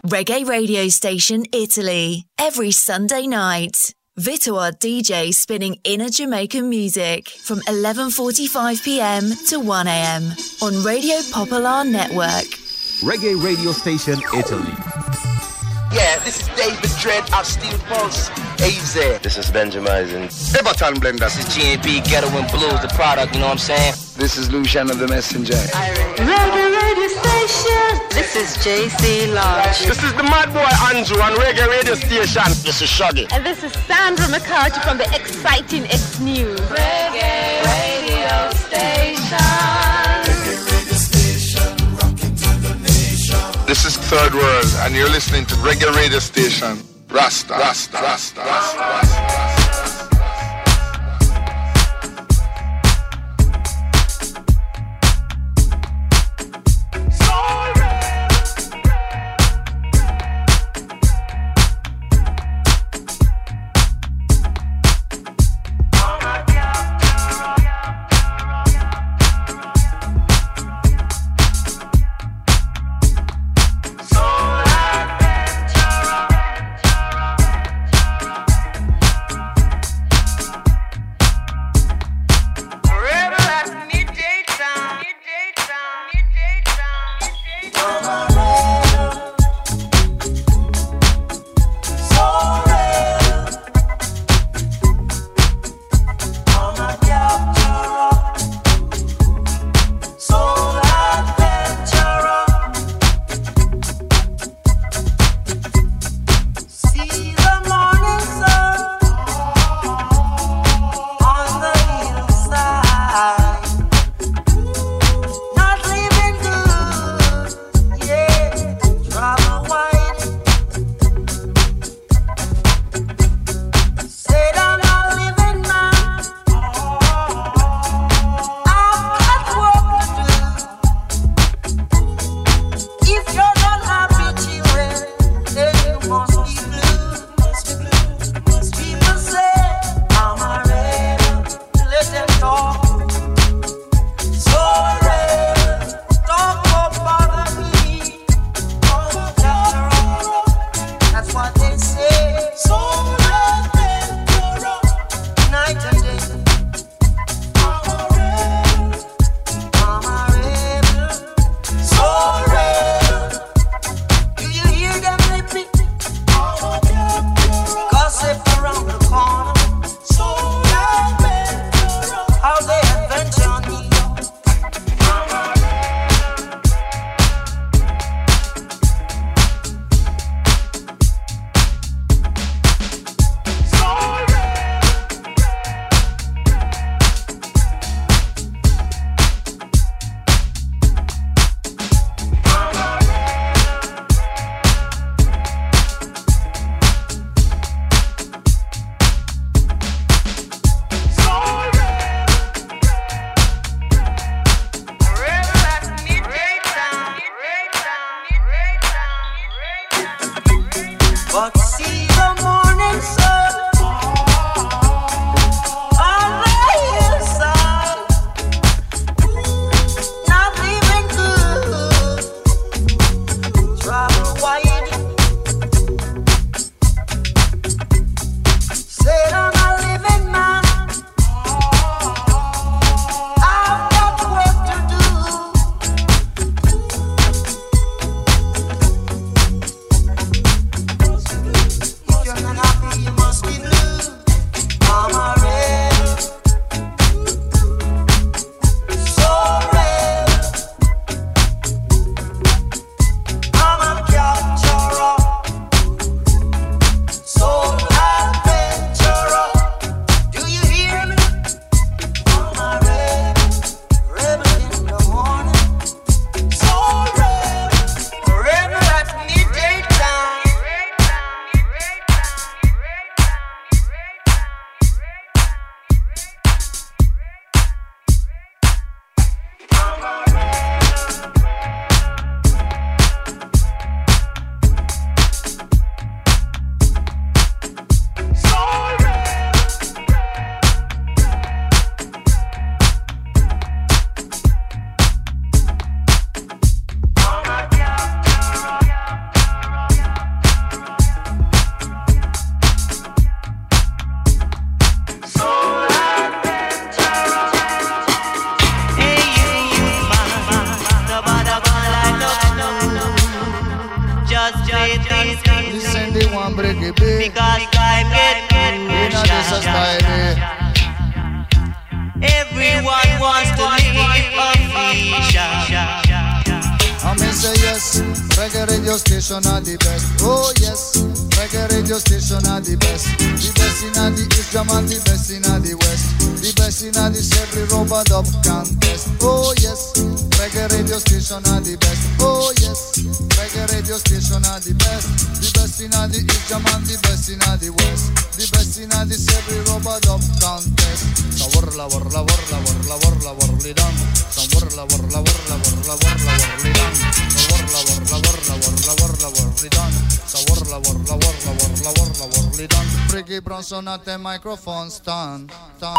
Reggae radio station Italy. Every Sunday night. Vito Art DJ spinning inner Jamaican music from 11:45 p.m. to 1 a.m. on Radio Popular Network. Reggae radio station Italy. Yeah, this is David Dredd of Steel Pulse. AZ. This is Benjamin. Everton Blender. This is G&B Ghetto and Blues, the product, you know what I'm saying? This is Lucian of the Messenger. Reggae radio station. This is JC Lodge. This is the Mad Boy Andrew on Reggae radio station. This is Shaggy. And this is Sandra McCarthy from the exciting X News. Reggae radio station. This is Third World, and you're listening to Reggae Radio Station. Rasta, Rasta, Rasta, Rasta, Rasta. just say this. Listen, they want break it big. Because time get crucial. Everyone wants to live official. I may say yes, reggae radio station are the best. Oh yes, reggae radio station are the best. The best in the East Jam and the best in the West. The best in the every rubber dub contest. Oh yes, reggae radio station are the best. Oh yes, reggae radio station are the best. The best in the East Jam and the best in the West. The best in the every rubber dub contest. So warla warla warla warla warla warli done. So warla warla warla warla warla warli done. So warla warla warla warla warla warli done. So warla warla warla warla warla warli done. Friggy Bronson at the microphone stand.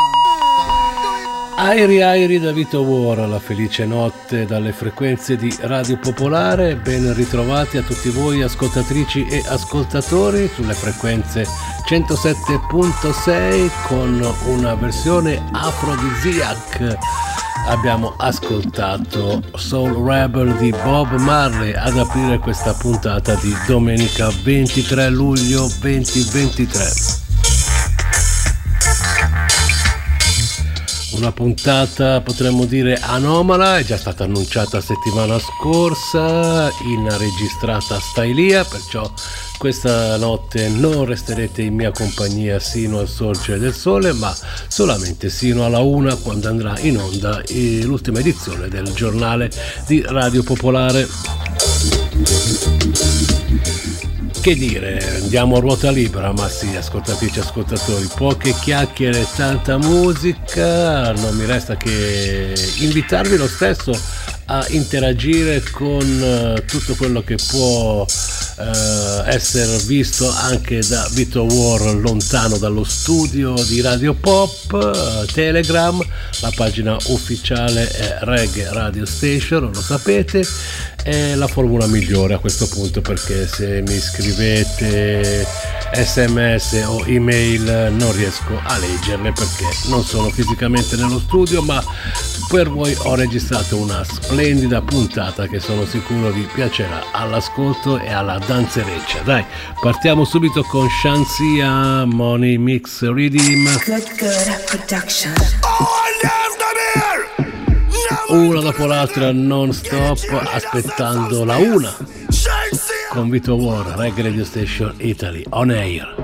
Airi da Vito War, la felice notte dalle frequenze di Radio Popolare. Ben ritrovati a tutti voi ascoltatrici e ascoltatori sulle frequenze 107.6 con una versione Aphrodisiac. Abbiamo ascoltato Soul Rebel di Bob Marley ad aprire questa puntata di domenica 23 luglio 2023. Una puntata potremmo dire anomala, è già stata annunciata settimana scorsa, registrata a Stailia, perciò questa notte non resterete in mia compagnia sino al sorgere del sole, ma solamente sino alla 1 quando andrà in onda l'ultima edizione del giornale di Radio Popolare. Che dire, andiamo a ruota libera, ma sì, ascoltatrici e ascoltatori, poche chiacchiere, tanta musica, non mi resta che invitarvi lo stesso a interagire con tutto quello che può essere visto anche da Vito War lontano dallo studio di Radio Pop, Telegram, la pagina ufficiale è Reggae Radio Station, lo sapete, è la formula migliore a questo punto, perché se mi scrivete SMS o email non riesco a leggerle perché non sono fisicamente nello studio, ma per voi ho registrato una splendida puntata che sono sicuro vi piacerà all'ascolto e alla danzereccia. Dai, partiamo subito con Shansia Money Mix Redeem. Una dopo l'altra non stop, aspettando la una con Vito War, Reggae Radio Station Italy on air.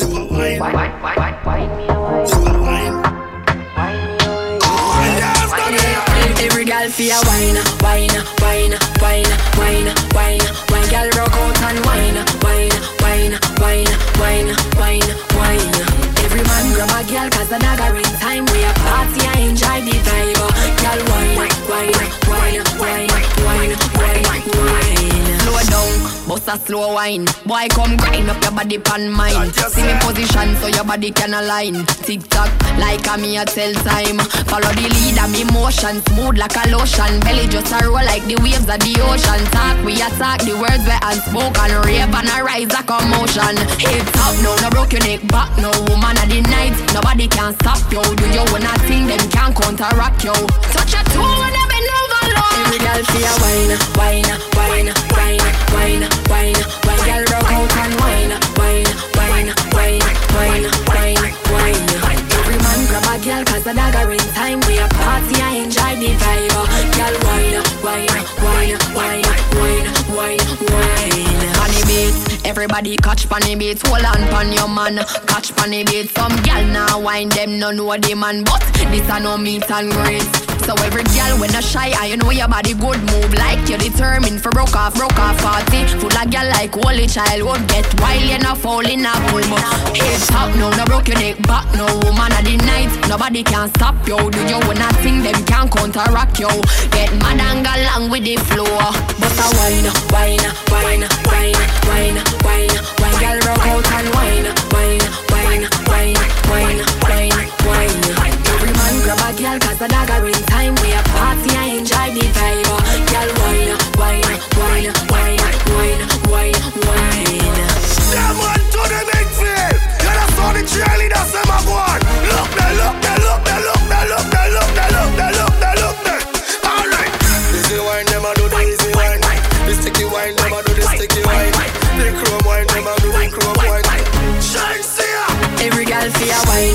Every girl feel wine, wine, wine, wine, wine, wine, wine. Girl rock out and wine, wine, wine, wine, wine, wine, wine. Every man grab a girl 'cause the dagger in time. We a party and enjoy the vibe. Girl wine, wine, wine, wine, wine, wine, wine. Slow down, bust a slow wine. Boy come grind up your body pan mine. See me position so your body can align. Tick tock like a me a tell time. Follow the lead of me motion, smooth like a lotion. Belly just a roll like the waves of the ocean. Talk we attack the words we unspoken. Rave and a rise like a motion. Hip top no, no broke your neck back no. Woman of the night, nobody can stop you. Do you wanna think them can counteract you? Touch your toe and I bend over low. Every girl feel wine, wine, wine, wine, wine, wine, wine. Girl rock out and wine, wine, wine, wine, wine, wine, wine. Every man grab a girl 'cause the dagger in time. We a party and enjoy the vibe. Girl wine, wine, wine, wine, wine, wine, wine. Funny beats, everybody catch funny beats. Hold on pon your man, catch funny beats. Some girl now wine them no know the man, but this a no meet and greet. So every girl when a shy, I know your body good move like you're determined for broke off party. Full of girl like holy child would get wild and a fall in a pool. Head top no, no broke your neck back no. Woman of the night, nobody can stop you. Do you wanna think them can counteract you? Get mad and go along with the flow. But a wine, wine, wine, wine, wine, wine, wine. Girl rock out and wine, wine, wine, wine, wine, wine, wine. Every man grab a girl 'cause the dagger in time. We a party and enjoy the vibe. Girl wine, wine, wine, wine, wine, wine, wine. Them one to the big field. You're the son of cheerleaders, them a go on. Look there, look there, look there, look there, look there, look there, look there, look there, look there. Alright. Easy wine, them a do the easy wine. The sticky wine, them a do the sticky wine.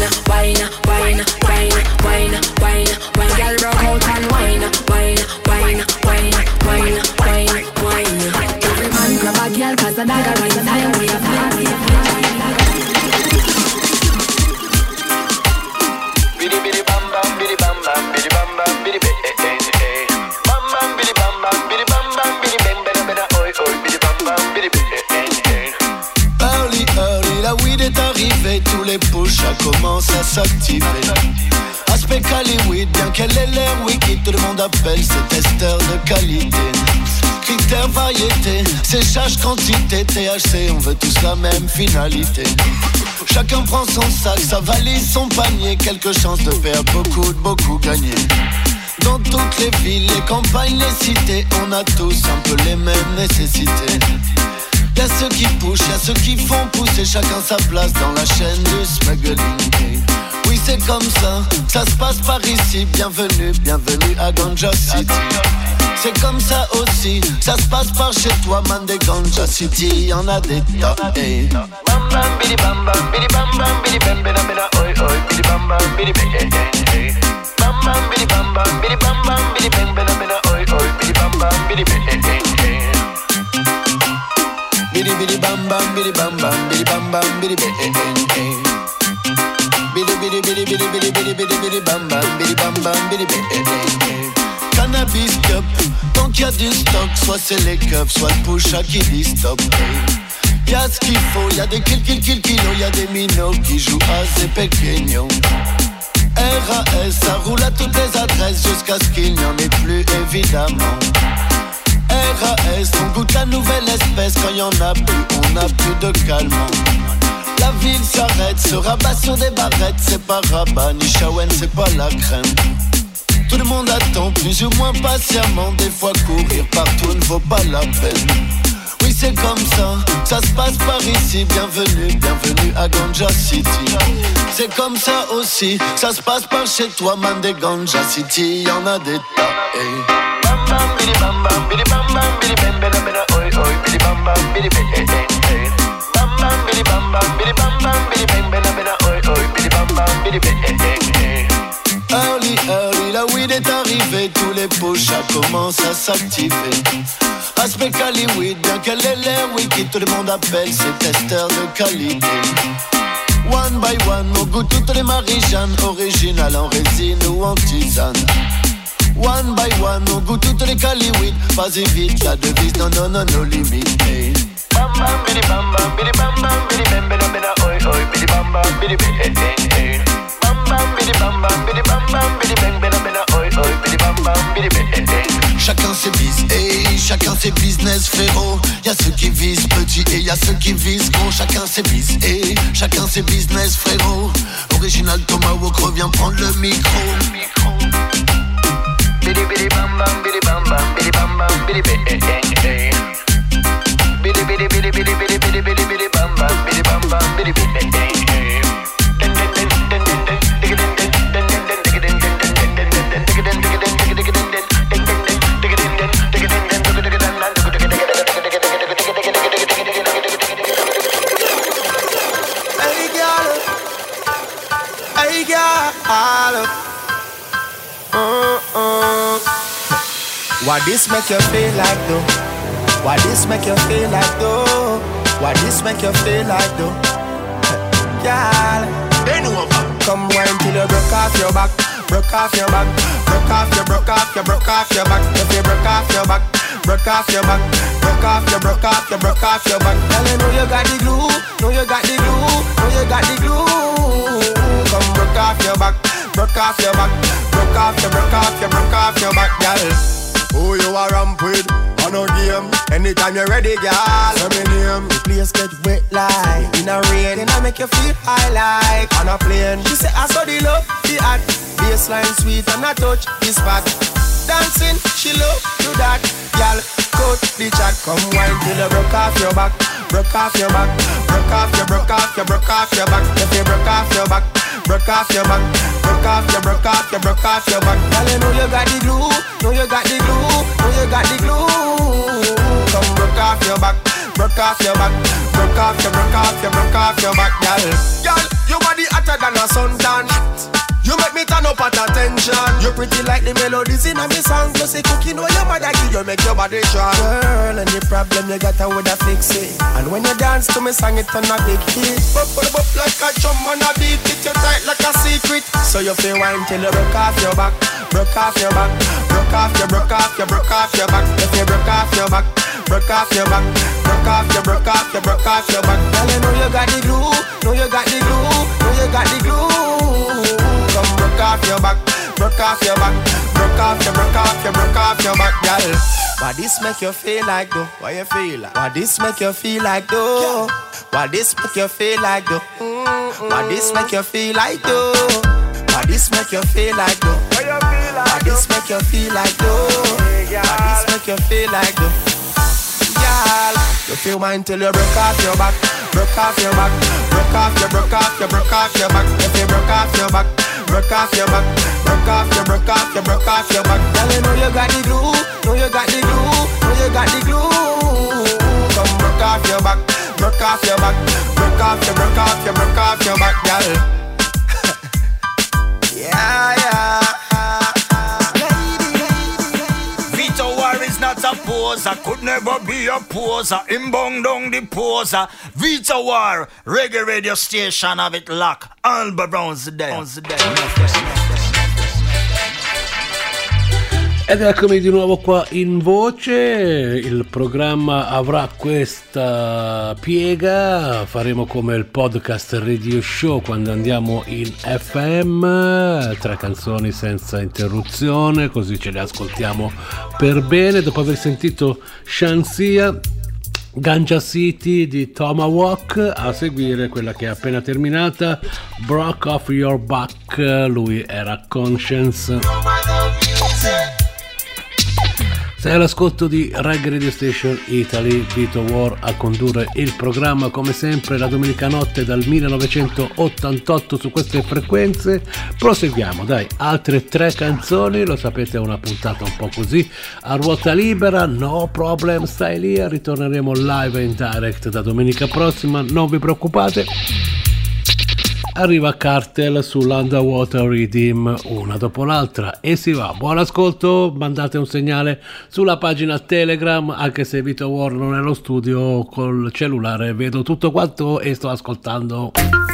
wine, wine, wine, wine, wine, wine. Girl broke out and wine, wine, wine, wine, wine, wine, wine. Every man grab a girl 'cause the dagger right the time we have Bidi bidi bam bam bidi bam bam bidi bam bam bidi be bam bam bidi bam bam bidi bam bam bidi bam bam oi oi bidi bam bam bidi be. Early, early, la weed est arrivée, tous les push commencent à s'activer. Aspect Hollywood, bien qu'elle ait l'air wiki, tout le monde appelle ses testeurs de qualité. Critères variété, séchage quantité, THC, on veut tous la même finalité. Chacun prend son sac, sa valise, son panier, quelques chances de perdre beaucoup, de beaucoup gagner. Dans toutes les villes, les campagnes, les cités, on a tous un peu les mêmes nécessités. Y'a ceux qui pushent, y'a ceux qui font pousser, chacun sa place dans la chaîne du smuggling. Oui c'est comme ça se passe par ici. Bienvenue, bienvenue à Ganja City. C'est comme ça aussi, ça se passe par chez toi, man des Ganja City, y'en a des tas. Hey. Bam bam bidi bam bam bidi bam bam bidi bam bam oi oi bidi bam bam bidi be. Bam bam bidi bam bam bidi bam bam bidi bam bam oi oi bidi bam bam bidi be. Bidi bidi bam bam bidi bam bam bidi bam bam bidi be. Bidi bidi bidi bidi bidi bidi bidi bidi bam bam bidi bam bam bidi be. Cannabis cup, tant qu'il y a du stock, soit c'est les cups, soit le push à qui dit stop. Y'a ce qu'il faut, y'a des kilos, y'a des minots qui jouent à ces pequeños. RAS, ça roule à toutes les adresses jusqu'à ce qu'il n'y en ait plus évidemment. RAS, on goûte la nouvelle espèce, quand y en a plus, on n'a plus de calmant. La ville s'arrête, se rabat sur des barrettes, c'est pas Rabat ni Shawen, c'est pas la crème. Tout le monde attend plus ou moins patiemment, des fois courir partout ne vaut pas la peine. Oui c'est comme ça se passe par ici, bienvenue, bienvenue à Ganja City. C'est comme ça aussi, ça se passe par chez toi, man des Ganja City, y'en a des tas. Hey. Bam bam bidi bam bam bidi bam bam bidi bam bam oi oi bidi bam bam bidi be. Bam bam bidi bam bam bidi bam bam bidi bam bam oi oi bidi bam bam bidi be. Early, early, la weed est arrivée, tous les push commencent à s'activer. Aspect Hollywood, bien qu'elle ait l'air wiki, tout le monde appelle ses testeurs de qualité. One by one, au goût toutes les marijanes, originales en résine ou en tisane. One by one, au goût toutes les caliweed, vas-y vite, la devise, non, non, non, no limite. Hey. Bam bam bidi bam bam bidi bam bam bidi bam bam oi oi bidi bam bam bidi be. Bam bam bidi bam bam bidi bam bam bidi bam bam oi oi bidi bam bam bidi be. Chacun ses bis, hey, chacun ses business frérot. Y'a ceux qui visent petit et y'a ceux qui visent gros. Chacun ses bis, hey, chacun ses business frérot. Original Tomahawk revient prendre le micro. Bidi bidi bam bam bidi bam bam bidi bam bam bidi be. Bidi bidi bidi bidi bidi bidi bidi bidi bam bam bidi bam bam bidi be. Why this make you feel like though? Why this make you feel like though? Why this make you feel like though? Girl, they know about. Come wine till you broke off your back, broke off your back, broke off your, broke off your, broke off your back. If you broke off your back, broke off your back, broke off your, broke off your, broke off your back. Girl, you know you got the glue, know you got the glue, know you got the glue. Come broke off your back, broke off your back, broke off your, broke off your, broke off your back, girl. Who you a ramp with? On a game. Anytime you're ready, girl. Say me name. The place get wet like in a rain. And I make you feel high like on a plane. She say I saw the love, the hot baseline sweet and I touch the spot. Dancing, she love do that. Girl, cut the chat. Come wine till you broke off your back, broke off your back, broke off your, broke off your, broke off your back. If you broke off your back, broke off your back, broke off your, broke off your, broke off your back. Girl, you know you got the glue, know you got the glue, know you got the glue. Come broke off your back, broke off your back, broke off your, broke off your, broke off your back, girl. Girl, your body hotter than a suntan. You make me turn up at attention. You pretty like the melodies in a me song. Plus the cooking where your mother give you make your body strong. Girl, any problem you got I woulda fix it. And when you dance to me song it on a big hit. Bop bop bop like a drum on a beat. It you tight like a secret. So you feel wine till you broke off your back, broke off your back, broke off your, broke off your, broke off your back. If you broke off your back, broke off your back, broke off your, broke off your, broke off your back. Girl, you know you got the glue, know you got the glue, know you got the glue. Come broke off your back, broke off your back, broke off your, broke off your, broke off your back, girl. Why this make you feel like though? Why you feel like? Why this make you feel like though? Why this make you feel like though? Why this make you feel like though? Why this make you feel like though? Why this make you feel like though? Why this make you feel like though? Girl, you feel mine till you broke off your back, broke off your back, broke off your, broke off your, broke off your back. If you broke off your back, broke off your back, broke off your, broke off your, broke off your back. Girl, you know you got the glue, know you got the glue, know you got the glue. Come broke off your back, broke off your back, broke off your, broke off your, broke off your back, girl. Yeah, yeah. Vito War is not a poser, could never be a poser. Him bong down the poser. Vito War, reggae radio station of it lock. All around the day. Ed eccomi di nuovo qua in voce. Il programma avrà questa piega. Faremo come il podcast radio show quando andiamo in FM, 3 canzoni senza interruzione, così ce le ascoltiamo per bene. Dopo aver sentito Shansia, Ganja City di Tomahawk, a seguire quella che è appena terminata, Broke Off Your Back, lui era Conscience. Sei all'ascolto di Reggae Radio Station Italy, Vito War a condurre il programma come sempre la domenica notte dal 1988 su queste frequenze. Proseguiamo, dai, altre 3 canzoni, lo sapete è una puntata un po' così, a ruota libera, no problem, stai lì, ritorneremo live in direct da domenica prossima, non vi preoccupate. Arriva Cartel sull'Underwater Rhythm una dopo l'altra e si va. Buon ascolto, mandate un segnale sulla pagina Telegram, anche se Vito War non è allo studio, col cellulare vedo tutto quanto e sto ascoltando.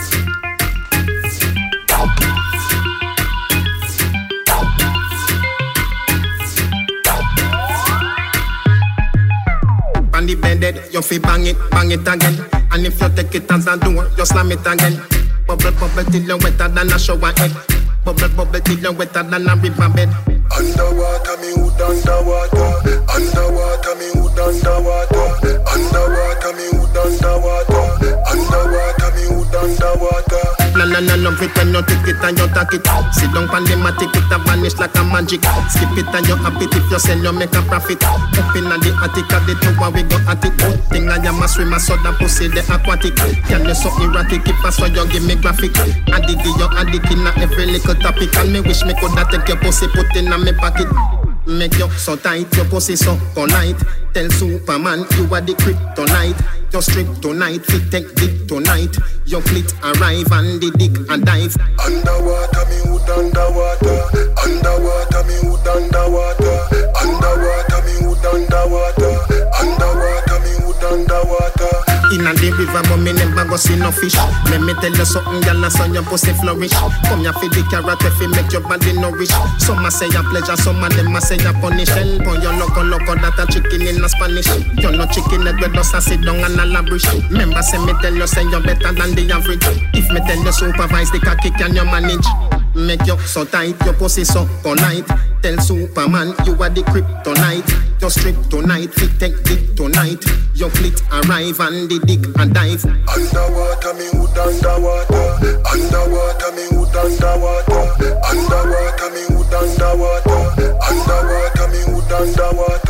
On the bed, you fi bang it again. And if you take it as a door, you slam it again. Bubble, bubble till you're wetter than a shower head. Bubble, bubble till you're wetter than a river bed. Underwater, me hood underwater. Underwater, me hood underwater. Underwater, me hood underwater. Underwater, me hood underwater. No, pretend you take it and you take it. Sit down pan the matic, it a vanish like a magic. Skip it and you happy if you sell, you make a profit. Up in the attic of the tower, we go at it. Thing I am a swimmer, so the pussy the aquatic. Can you so erratic, if I saw you give me graphic. Addict, you addict in every little topic. And me wish me coulda take your pussy, put in a me pocket. Make you so tight, your pussy so polite. Tell Superman you are the kryptonite. Your strip tonight, fit take dick tonight. Your clit arrive and the dick and dive. Underwater, me hood underwater. Underwater, me hood underwater. Underwater, me hood underwater. Underwater, me hood underwater. In the river, but me never go see no fish. Let me tell you something, girl, so your pussy flourish. Come here for the carrot if you make your body nourish. Some a say a pleasure, some of them a say a punish. Help on your loco, that a chicken in a Spanish. You're not chicken, that we just a sit down and a labrish. Remember, say me tell you, say you're better than the average. If me tell you supervise the cocky, can you manage? Make you so tight, your pussy so polite. Tell Superman you are the kryptonite. Your strip tonight, fit take dick tonight. Your clit arrive and the dick and dive. Underwater, me hood underwater. Underwater, me hood underwater. Underwater, me hood underwater. Underwater, me hood underwater.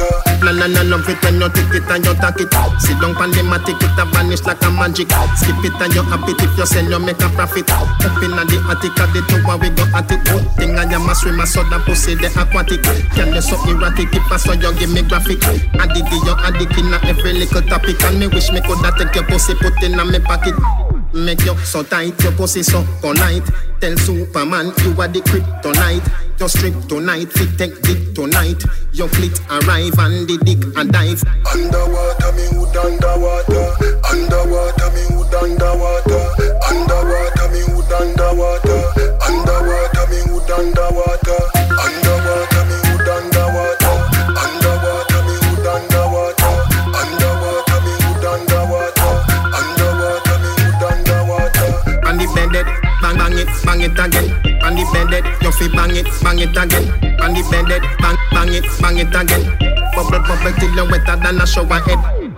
plan and I love it when you take it and you take it. Sit down pan the matic, it a vanish like a magic. Skip it and you happy if you sell, you make a profit. Up in the attic at the tower, we go at it. Good thing I am a swimmer, so that pussy the aquatic. Can you so erratic, if I saw you give me graphic. Addict, you addict in every little topic. And me wish me coulda take your pussy, put in a me pocket. Make you so tight, your pussy so polite. Tell Superman you are the kryptonite. Your strip tonight, fit take dick tonight. Your clit arrive and the dick and dive. Underwater, me wood underwater. Underwater, me wood underwater. Underwater, me wood underwater. Underwater, me wood underwater. Underwater, me wood underwater. Underwater, me wood underwater. Underwater, me wood underwater. Underwater, me wood underwater. And the bed, bang it again. And the bed, you fi bang it again. And the bed, bang it again. Bubble till you wetter than a shower head.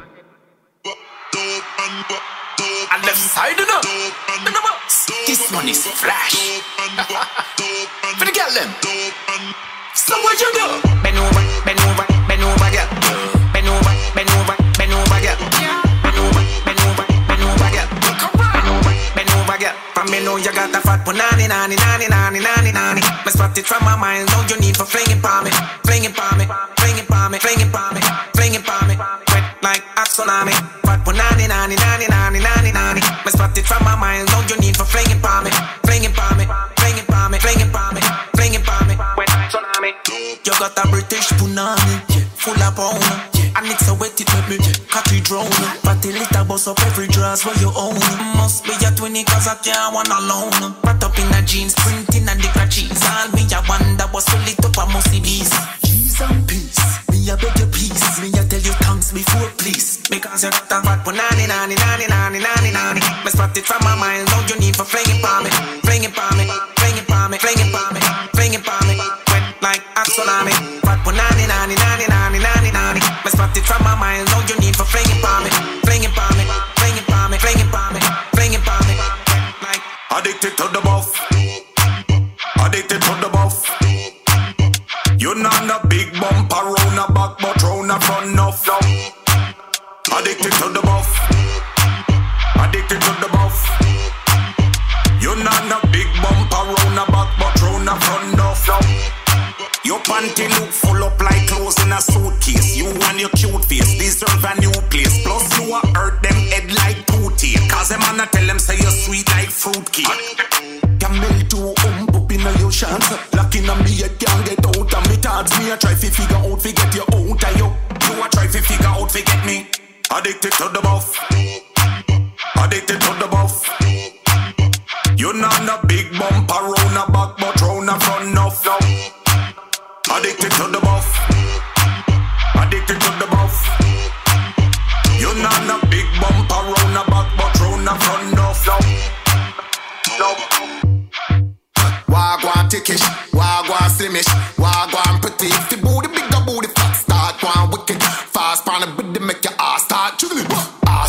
And left side of the box. This one is flash. For the girl them. So what you do? Bend over, girl. Bend over, girl. Bend over, girl. Bend over, girl. From me know you got a fat punani, nani. Me spot it from my mind, know you need for flinging pa me. Wet like a tsunami. Fat punani, nani. Me spot it from my mind, know you need for flinging pa me. Wet tsunami. You got a British punani, full of pound. And it's so wet it make me catch you drown. But the little bust up every dress where you own. Must be a 20 cause I can't one alone. Wrapped up in a jeans, printing and the crutches. All me a wonder what's so lit up a musty bees. Peace and peace, me a beg your peace. Me a tell you thanks before please. Because you got a fat punani, nani. Me spot it from my mind, know you need for flinging pa me. Wet like a tsunami. Fat punani, nani. Me spot it from my mind, know you need for flinging pa me. Like addicted to the buff. You not a big bumper round a back, but round a front enough. Addicted to the buff. You not a big bumper round a back, but round a front enough. Your panty look full up like clothes in a suitcase. You and your cute face deserve a new place. Plus you a hurt them head like toothache. Cause them man a tell them say you're sweet like fruitcake. Can melt you up in your chance. Locking on me, I can't get out of me thoughts. Me a try to figure out to get you out of you. You a try to figure out to get me. Addicted to the buff. You not a big bumper round a back, but round a front enough. Addicted to the buff. You not a big bumper round a back, but round a front enough. Wagwan tickish, wagwan slimish, wagwan pretty. If the booty bigger booty fat, start one wicked. Fast pan a bit make your ass start jiggling. Ass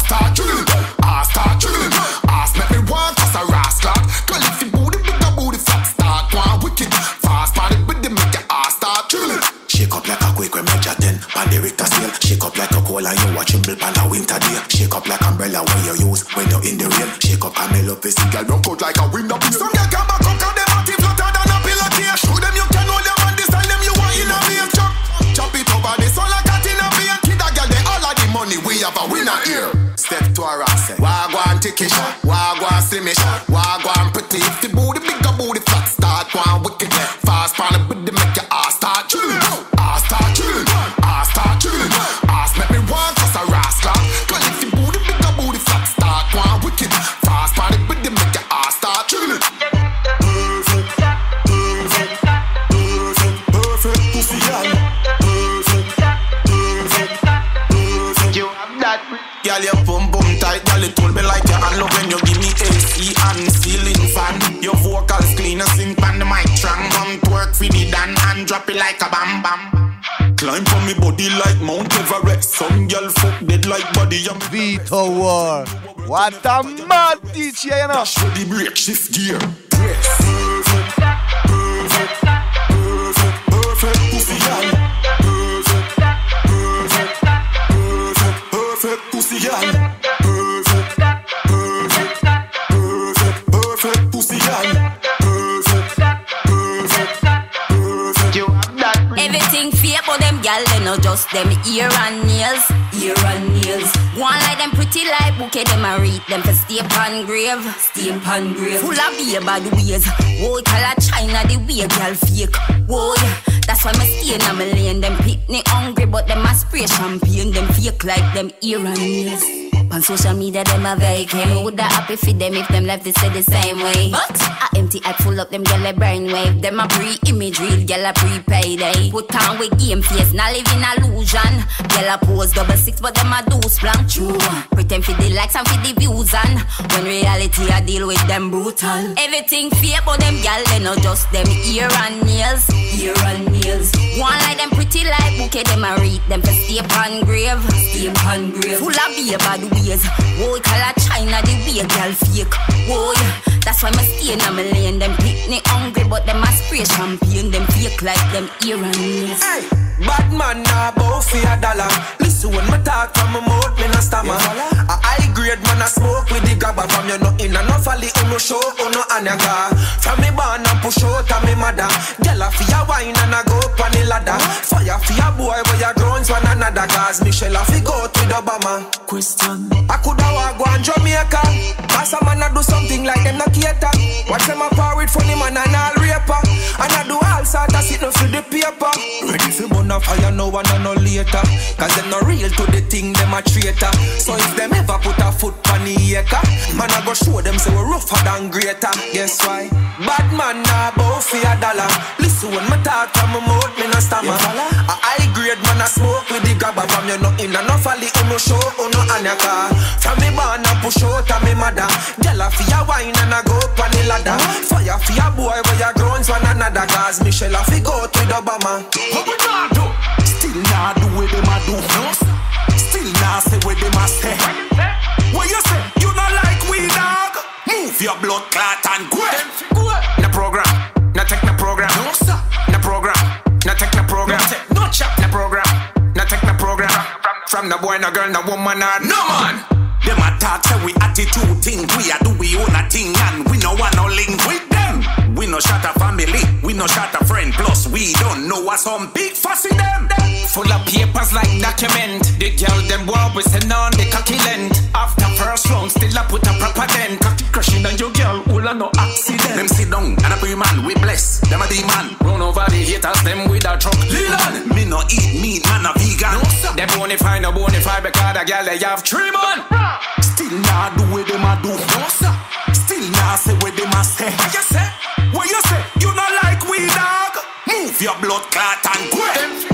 make me want cause a rascal. Girl if the booty bigger booty fat, start one wicked. Fast pan a bit make your ass start jiggling. Shake up like a quick when measure 10 pan the Richter scale. Shake up like a cola you watch him build pan a winter day. Shake up like umbrella when you use when you're in the rain. Shake up camel up a girl rock out like a wind up. Some girl come back up cause them hot flatter than a pillow case. Show them you can hold them and design them you want in a vein. Chop it over this all like a tin a vein. Kid a girl they all of the money we have a winner here. Step to a rock say wagwan tickish, wagwan slimish, wagwan pretty. If the booty bigger booty fat start one wicked. Fast pan a bit to make your ass start chillin'. Ass make me want cause a rascal. Girl if the booty bigger booty fat start one wicked. Fast pan a bit to make your ass start chillin'. Perfect pussy girl. You have that. Girl your boom tight. Girl you told me like your hand love when you give me AC and ceiling fan. Your vocals clean and sing pan the mic strong. Come twerk for the dan and drop it like a bam bam. Climb on me body like Mount Everest. Some girl fuck dead like body. Vito War. What a mad DJ, you know. Show the break shift gear. Perfect pussy girl. just them ear and nails. Ear and nails. One like them pretty like bouquet, them a read them for stay upon grave. Stay upon grave. Full of beer bad ways. Whoa, color China the way girl fake. Whoa, that's why me stay in my lane. Them picnic hungry but them a spray champagne. Them fake like them ear and nails. On social media, them a vacate. Me woulda happy for them if them left it say the same way. But I empty act full up them gyal a brainwave. Them a pre-image real, gyal a pre-payday. Put on with game face, not live in illusion. Gyal a pose 666, but them a do splang true. Pretend for the likes and for the views and when reality I deal with them brutal. Everything fake, but them gyal they not just them ear and nails. Ear and nails. One like them pretty like bouquet, them a read them for stay upon grave. Stay upon grave. Full of beer bad ways. Whoa, color China the way girl fake. Whoa, that's why me stay in my lane. Them picnic hungry but them a spray champagne. Them fake like them ear and nails. Hey, bad man nah bow for $1. Listen when me talk from my mouth, me nah stammer. A high grade man a smoke with the grabber. From you nothing and no folly, no show, no anaga. From me born and push out to me mother. Girl a fi a wine and a go up on the ladder. Fire fi a boy where you grounds one another. Cause Michelle a fi go out with Obama. Question. I coulda walk go on Jamaica. Cause a man a do something like them not cater. Watch them a par with funny man and all raper. And I do all sort of sit no for the paper. Ready for burn a fire no one and no later. Cause them no real to the thing them a traitor. So if them ever put a foot on the acre, man I go show them say we rougher than greater. Guess why? Bad man nah bow for $1. Listen when me talk from my mouth me no stammer. A high grade man a smoke with the grabber. From you nothing and no folly, no show, no anaka. From me born and push out to me mother. Girl a fi a wine and a go up on the ladder. Fire fi a boy where you grounds one another. Cause Michelle a fi go out with Obama. What we not do? Still nah do what them a do. No still nah say what them a say. What you say? You not like we dog? Move your blood clot and go. No program, no take no program. No sir, no program, no take no program. No chop no program, no take no program. From the boy, no girl, no woman, no man. Them a talk say we attitude thing. We a do we own a thing and we no want no link with them. We no shot a family, we no shot a friend. Plus we don't know what's some big fussy them. Full of papers like document. The girl them want we send on the cocky length. After first round still a put a proper dent. Cocky crushing on your girl, all a no accident. Them sit down and a pre man we bless. Them a demon, run over the haters them with a truck. Leland, me no eat meat, man a vegan. No, they bonify no bonify because the girl they have 3 months. Still nah do what them a do. No sir. Still nah say what them a say. What you say? What you say? You not like we dog? Move your blood clot and go.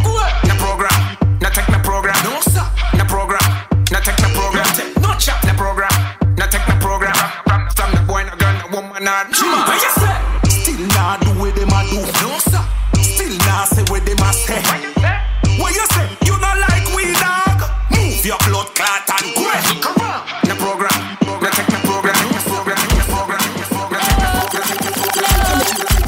No program, no take no program. No sir. No program, no take no program. No chop no program, no take no program. From the boy, no girl, no woman, no man. What you say? Still nah do what them a do. No sir. Still nah say what them a say. What you say? You not like we dog? Move your blood clot and go. No program, no take no program. No program, no program, no program, no program.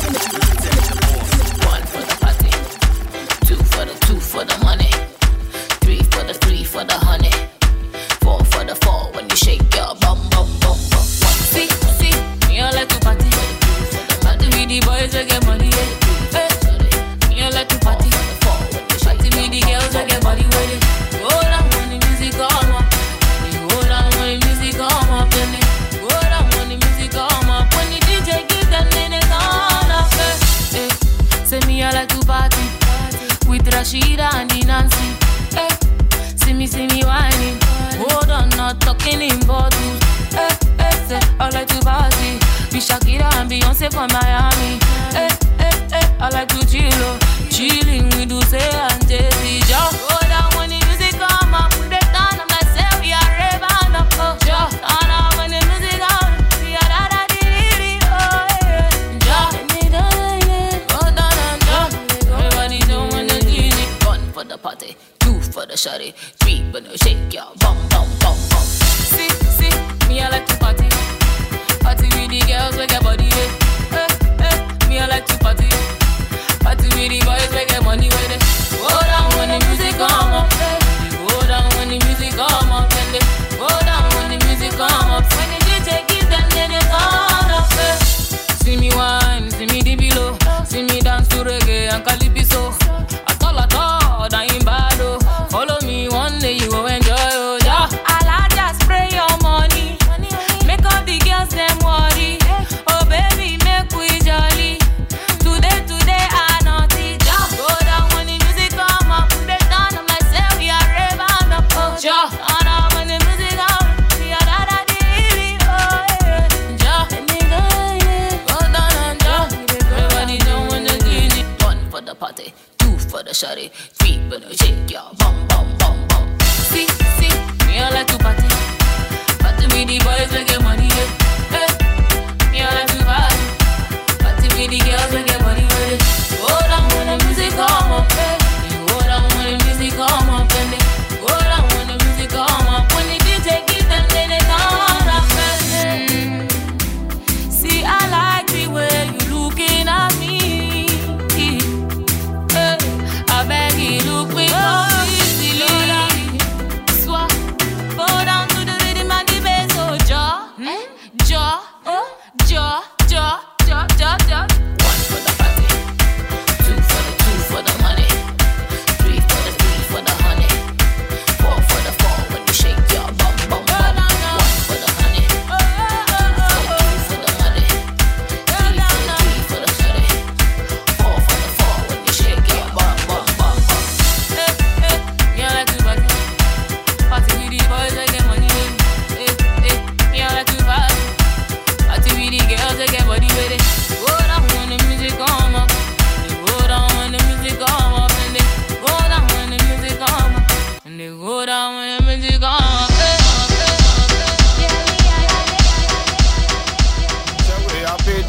1 for the party, 2 for the money, 3 for the honey, 4 for the 4 when you shake your bum bum bum bum. See, me I like to party. Party with the boys that get money. Me I like to party. Party with the girls that get body ready. Hold on when the music come up. Hold on when the music come up. Hold on when the music come up. When the DJ give them then they come up. Say me I like to party with Rashida and the Nancy. See me whining. Hold on, not talking in bottles. Say I like to party with Shakira and Beyonce from Miami. I like to chilling with Dulce and Jay-Z. Just hold on when the music come up. Put it down, I'm like say we are raving up. Just hold on when the music come. We are da-da-dee-dee-dee. Oh yeah. Just hold on and just everybody doing the music. 1 for the party, 2 for the shawty, 3 for the shake your bum bum bum bum. See, me I like to party with the girls with their body.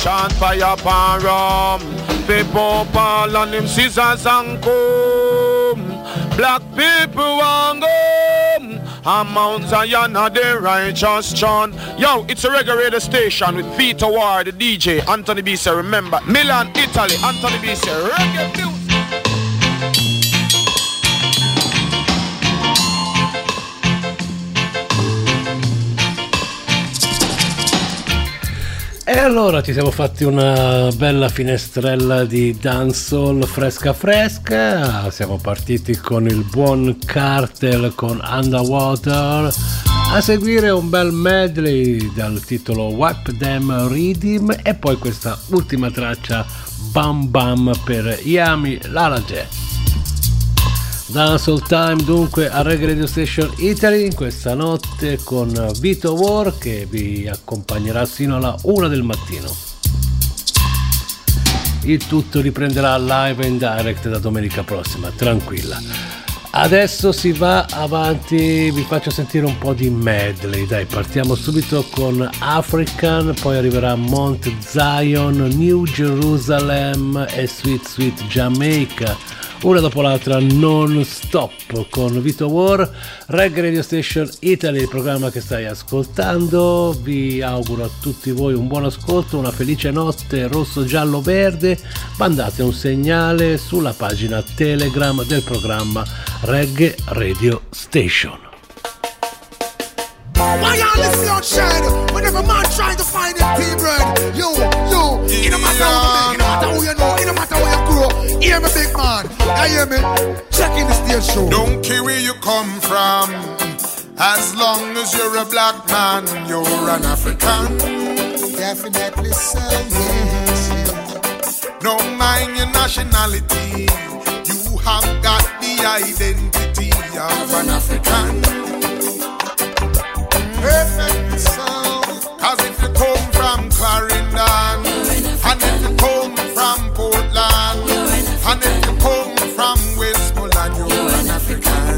chant fire pan rum. People ball on him scissors and comb. Black people want go. And Mount Zion are the righteous chant. Yo, it's a reggae radio station with Vito Ward, the DJ, Anthony B. Say, remember, Milan, Italy, Anthony B. Say, reggae music. E allora ci siamo fatti una bella finestrella di dancehall fresca fresca. Siamo partiti con il buon Cartel con Underwater, a seguire un bel medley dal titolo Wipe Them Rhythm e poi questa ultima traccia Bam Bam per Yami Lalaje. Dancehall Time dunque a Reggae Radio Station Italy questa notte con Vito War che vi accompagnerà sino alla 1 del mattino. Il tutto riprenderà live in direct da domenica prossima, tranquilla. Adesso si va avanti, vi faccio sentire un po' di medley, dai, partiamo subito con African, poi arriverà Mount Zion, New Jerusalem e Sweet Sweet Jamaica. Una dopo l'altra non stop con Vito War, Reggae Radio Station Italy, il programma che stai ascoltando. Vi auguro a tutti voi un buon ascolto, una felice notte rosso giallo verde. Mandate un segnale sulla pagina Telegram del programma Reggae Radio Station. Why y'all listen outshine? Whenever man trying to find him T-Bread, you, it don't matter who you make, it don't matter who you know, it don't matter who you grow. Hear me, big man, you hear me? Check in the stage show. Don't care where you come from, as long as you're a black man, you're an African. Definitely so, yes. No mind your nationality, you have got the identity of an African. Perfect sound. Cause if you come from Clarendon, and if you come from Portland, and if you come from Westmoreland, you're an African.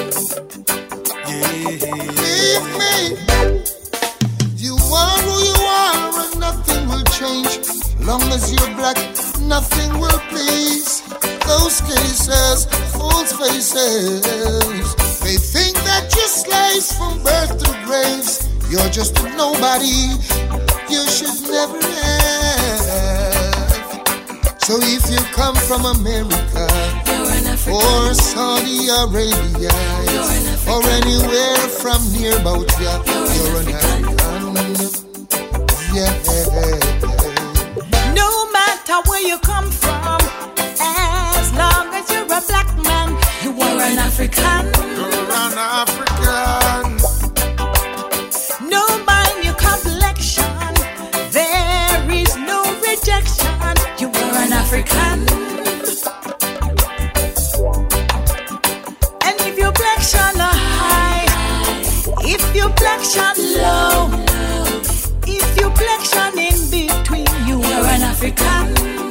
Yeah. Believe me, you are who you are and nothing will change. Long as you're black, nothing will please. Those cases, false faces, they think that you're slaves from birth to graves. You're just a nobody, you should never have. So if you come from America, or Saudi Arabia, or anywhere from near about ya, you're an African. Yeah. No matter where you come from, as long as you're a black man, you are an African. You're an African. No mind your complexion, there is no rejection. You are an African. And if your complexion high, if your complexion low, if your complexion in between, you are an African.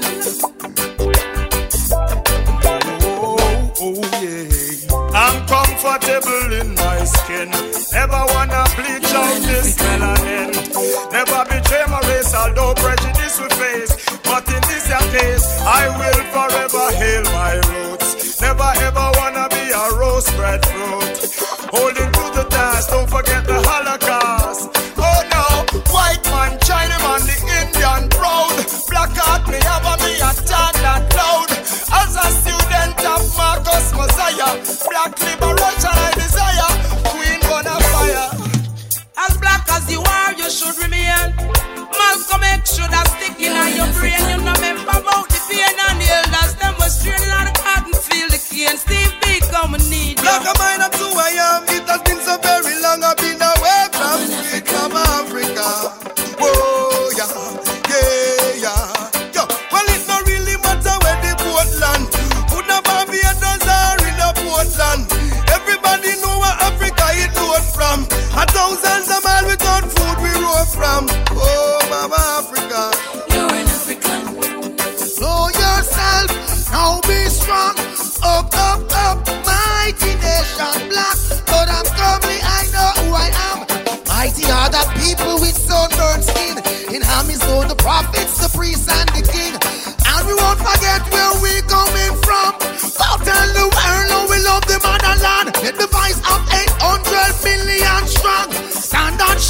I'm comfortable in my skin. Never wanna bleach out this melanin. Never betray my race, although prejudice we face. But in this case, I will forever hail my roots. Never ever wanna be a rose bred fruit. Holding to the task, don't forget the Holocaust. Oh no, white man, China man, the Indian proud. Black heart me have a me a talk that loud. As a student of Marcus Messiah, black liberation I desire, Queen Bonafire. As black as you are, you should remain. Malcolm X should have stick in your brain. You know remember about the pain and the elders. Them was straining on the cotton field, the cane. Steve B, come and need you. Black of mine, I'm who I am. It has been so very long, I've been away from sweet from Africa. Oh yeah, yeah, yeah. Yo, well it don't really matter where the Portland. Put a Barbados or in a Portland. Everybody know where Africa it rode from. A thousands of miles without food we rode from. Oh, Mama Africa. You're an African. Know yourself, now be strong. Up, up, up, mighty nation black. But I'm comely, I know who I am. Mighty are the people with sunburned skin. In Hamis know the prophets.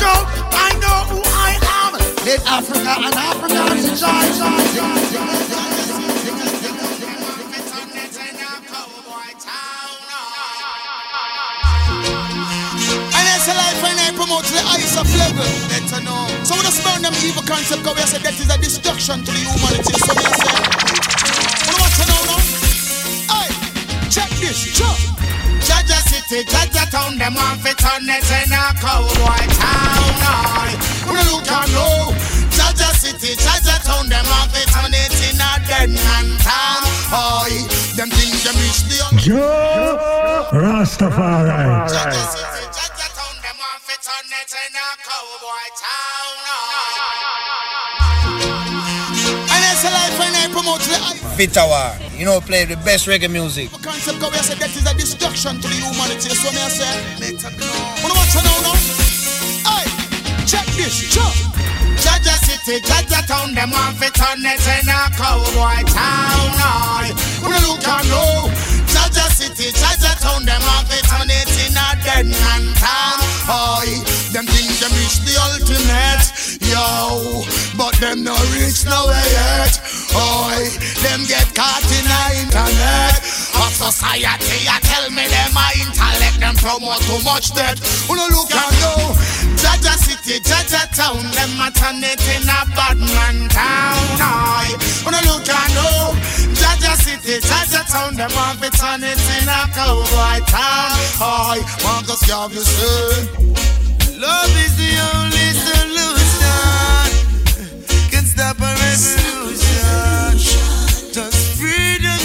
know, I know who I am. Let Africa and Africans enjoy. Life and I promote the highest of level. Better know. So we just burn them evil concept because we say that is a destruction to the humanity. So we say, what want to know now? Hey, check this, check. Jaja City, Jaja Town, them want to turn it in a cowboy town. We look and know. Jaja City, Jaja Town, them want to turn it in a dead man town. Oh, them things them reach the Joe Rastafari. Jaja City, Jaja Town, them want to turn it in a cowboy town. And it's a life and I promote the Vitawar, you know, play the best reggae music. The concept because we say that is a destruction to the humanity. So me I say, let her know. What want to know now? Hey, check this, check. Jaja City, Jaja Town, them want to turn it in a cowboy town. We look and know. Jaja City, Jaja Town, them want to turn it in a dead man town. Oi, them think them reach the ultimate, yo, but them no reach nowhere yet. Oi, them get caught in the internet of society. I tell me them a intellect, them promote too much debt. Who no look and know. Jaja City, Jaja Town, them a turn it in a bad man town. Oi, who no look and know. Jaja City, Jaja Town, them want to turn it in a cowboy town. Oi, Marcus Garvey say, love is the only solution. Can stop a revolution. Just freedom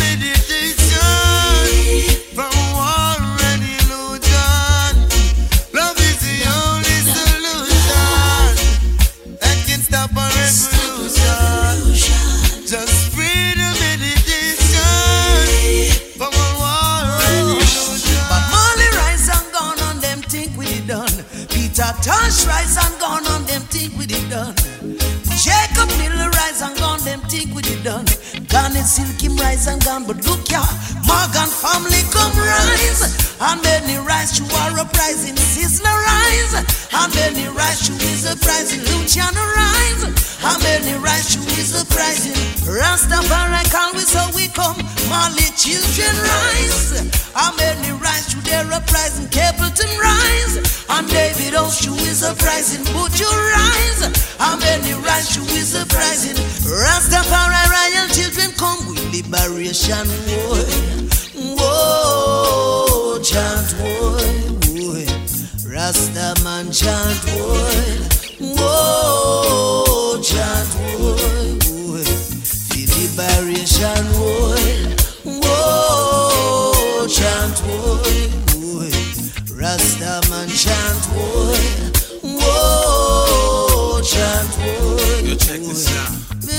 meditation from war and illusion. Love is the only solution that can stop a revolution. Just freedom meditation from war and illusion. But Molly rise and gone on them think we did done. Peter Tosh rise and gone on them think we did done. Jacob Miller rise and gone them think we did done. Garnet Silkim rise and gone, but look ya, Morgan family come rise. And many rise to our uprising, Sizzler rise. And many rise to his uprising, Luciano rise. And many rise to his uprising, Rastafari call we so we come. Mali children rise. And many rise to their uprising, Capleton rise. And David Oshu is uprising, Buju rise. And many rise to his uprising, Rastafari royal children come with liberation. Whoa, chant boy, Rasta man chant boy. Whoa, chant boy, the liberation boy. Whoa, chant boy, Rasta man chant boy. Whoa, chant boy. You check this out.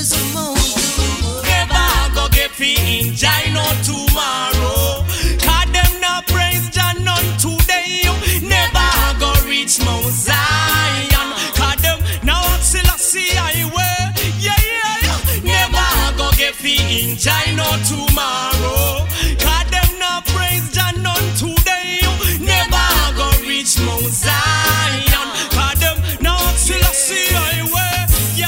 Never go get free in China tomorrow. Cause them not praise Jah none today. Never go reach Mount Zion. Cause them now Selassie I wear. Yeah. Never go get free in China tomorrow. Cause them not praise Jah none today. Never go reach Mount Zion. Cause them now Selassie I wear.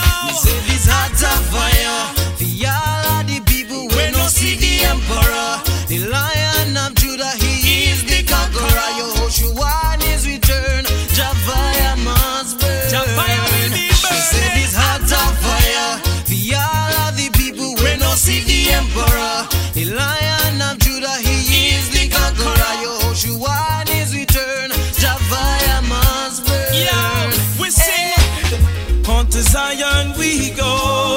Fire for all of the people when no see the emperor, the Lion of Judah, he is the conqueror. Yehoshua is return, Javaya must burn. Say this heart of fire for all of the people when no see the emperor, the Lion of Judah, he is the conqueror. Yehoshua is return, Javaya must burn. Yeah, we sing. On to Zion we go.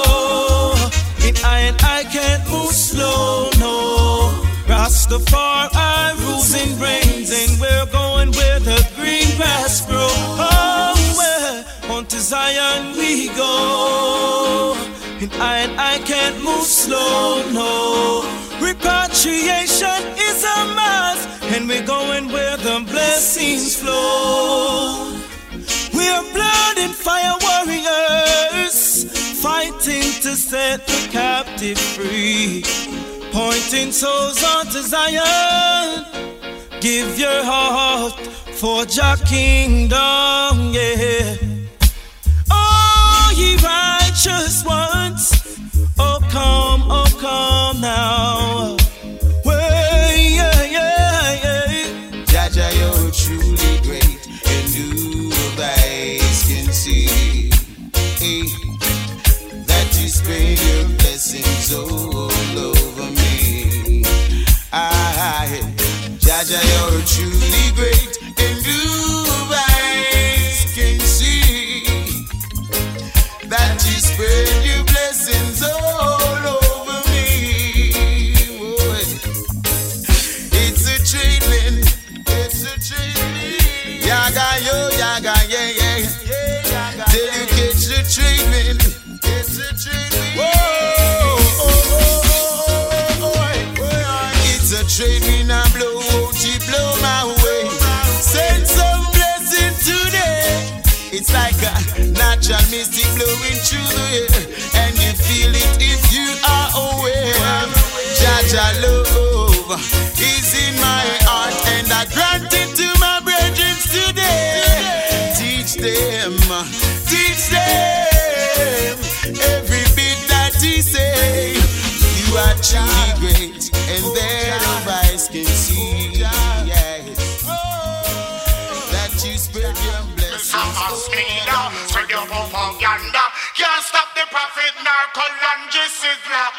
I can't move slow, no. Rastafari rules and reigns, and we're going where the green grass grows. Oh, where on to Zion we go. And I can't move slow, no. Repatriation is a must, and we're going where the blessings flow. We're blood and fire warriors, fighting to set the captive free, pointing souls onto Zion. Give your heart for Jah kingdom, yeah. got natural mystic blowing through the air, and you feel it if you are aware. Jaja love is in my heart, and I grant it to my brethren today. Teach them every bit that he say. You are truly great, and their eyes can see. Yeah. That you spread your blessings. Spread your propaganda. Can't stop the prophet, narco-langism.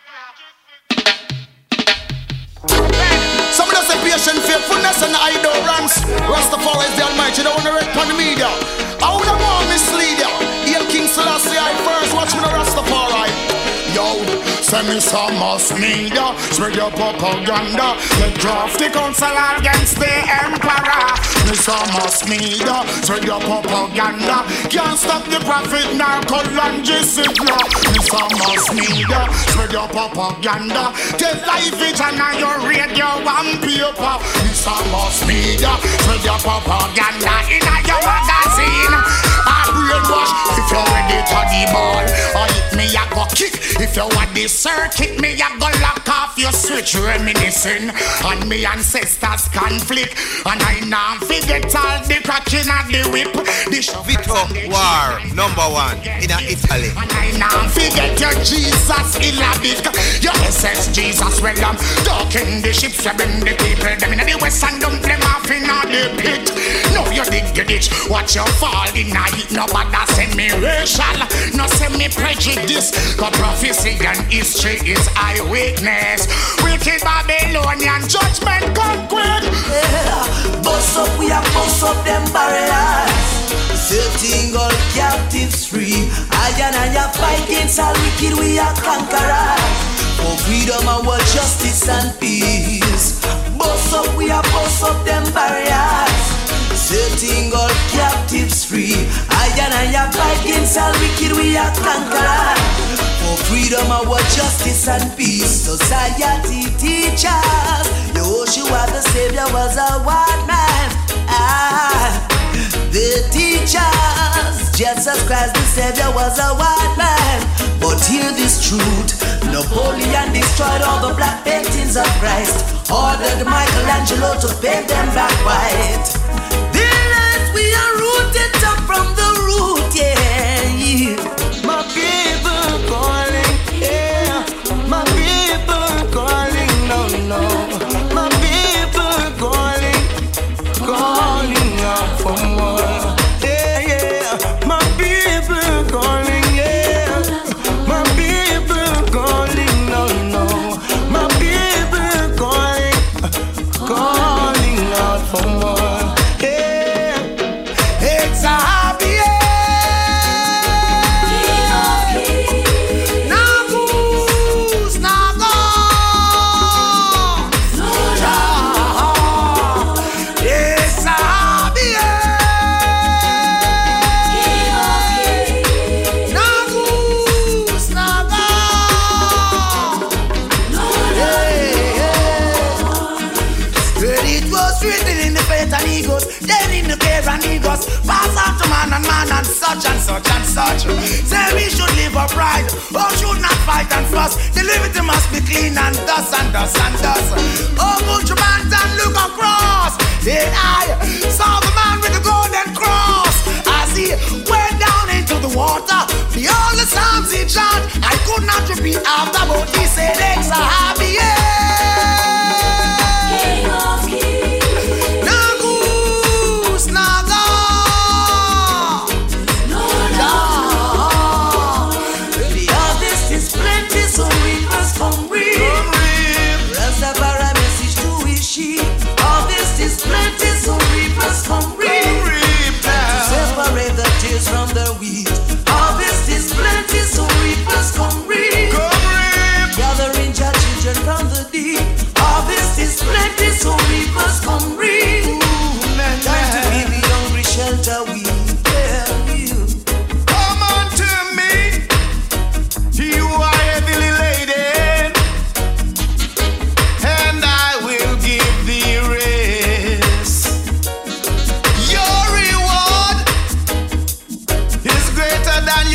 Some of us say patient faithfulness and idolance. Rastafari is the Almighty, don't want to read on the media. I would have more mislead ya. Hail King Selassie I first, watch me the Rastafari. Yo, send me some mass media, spread your propaganda. Get draft the council against the emperor. Me some mass media, spread your propaganda. Can't stop the prophet, narco-langism. Me some mass media, spread your propaganda. Tell life vision on your radio and paper. Me some mass media, spread your propaganda in your magazine. I brainwash if you're ready to the ball. Or hit me, I go kick. If you want the circuit, me I go lock off your switch, reminiscing on me ancestors' conflict. And I now forget all the cracking of the whip. The Vito War, #1 in Italy. And I now forget your Jesus Ilabic. Your SS Jesus, well I'm talking the ships, seven the people, them in the west and dump them off in the pit. No, you dig the ditch, watch your fall in a heat. Nobody send me racial, no send me prejudice. Cause prophecy and history is eyewitness. Wicked Babylonian judgment come quick. Yeah, bust up, we are bust up them barriers. Setting all captives free. I are fight against all wicked, we are conquerors. For freedom, our justice and peace. Bust up, we are bust up them barriers. Setting all captives free. I fight against all wicked, we are conquerors. For freedom, our justice and peace. Society teachers, Yehoshua the Savior was a white man. The teachers, Jesus Christ the Savior was a white man. But hear this truth, Napoleon destroyed all the black paintings of Christ. Ordered Michelangelo to paint them black white. We are rooted up from the root, yeah. My people calling, yeah. My people calling, no. My people calling out for more, yeah. My people calling, yeah. My people calling, no. My people calling out for more. It's a happy pass on to man and such and such and such. Say we should live upright, or should not fight and fuss. The liberty must be clean and thus and thus and thus. Oh, put your hands and look across. Then I saw the man with the golden cross as he went down into the water. The all the psalms he chant, I could not repeat after, but he said, "It's a happy King of Kings." From the wheat, harvest is plenty, so reapers come reap. Gathering your children from the deep, harvest is plenty, so reapers come reap. Time to give the hungry shelter, we tell you. Come unto me, you are heavily laden, and I will give thee rest. Your reward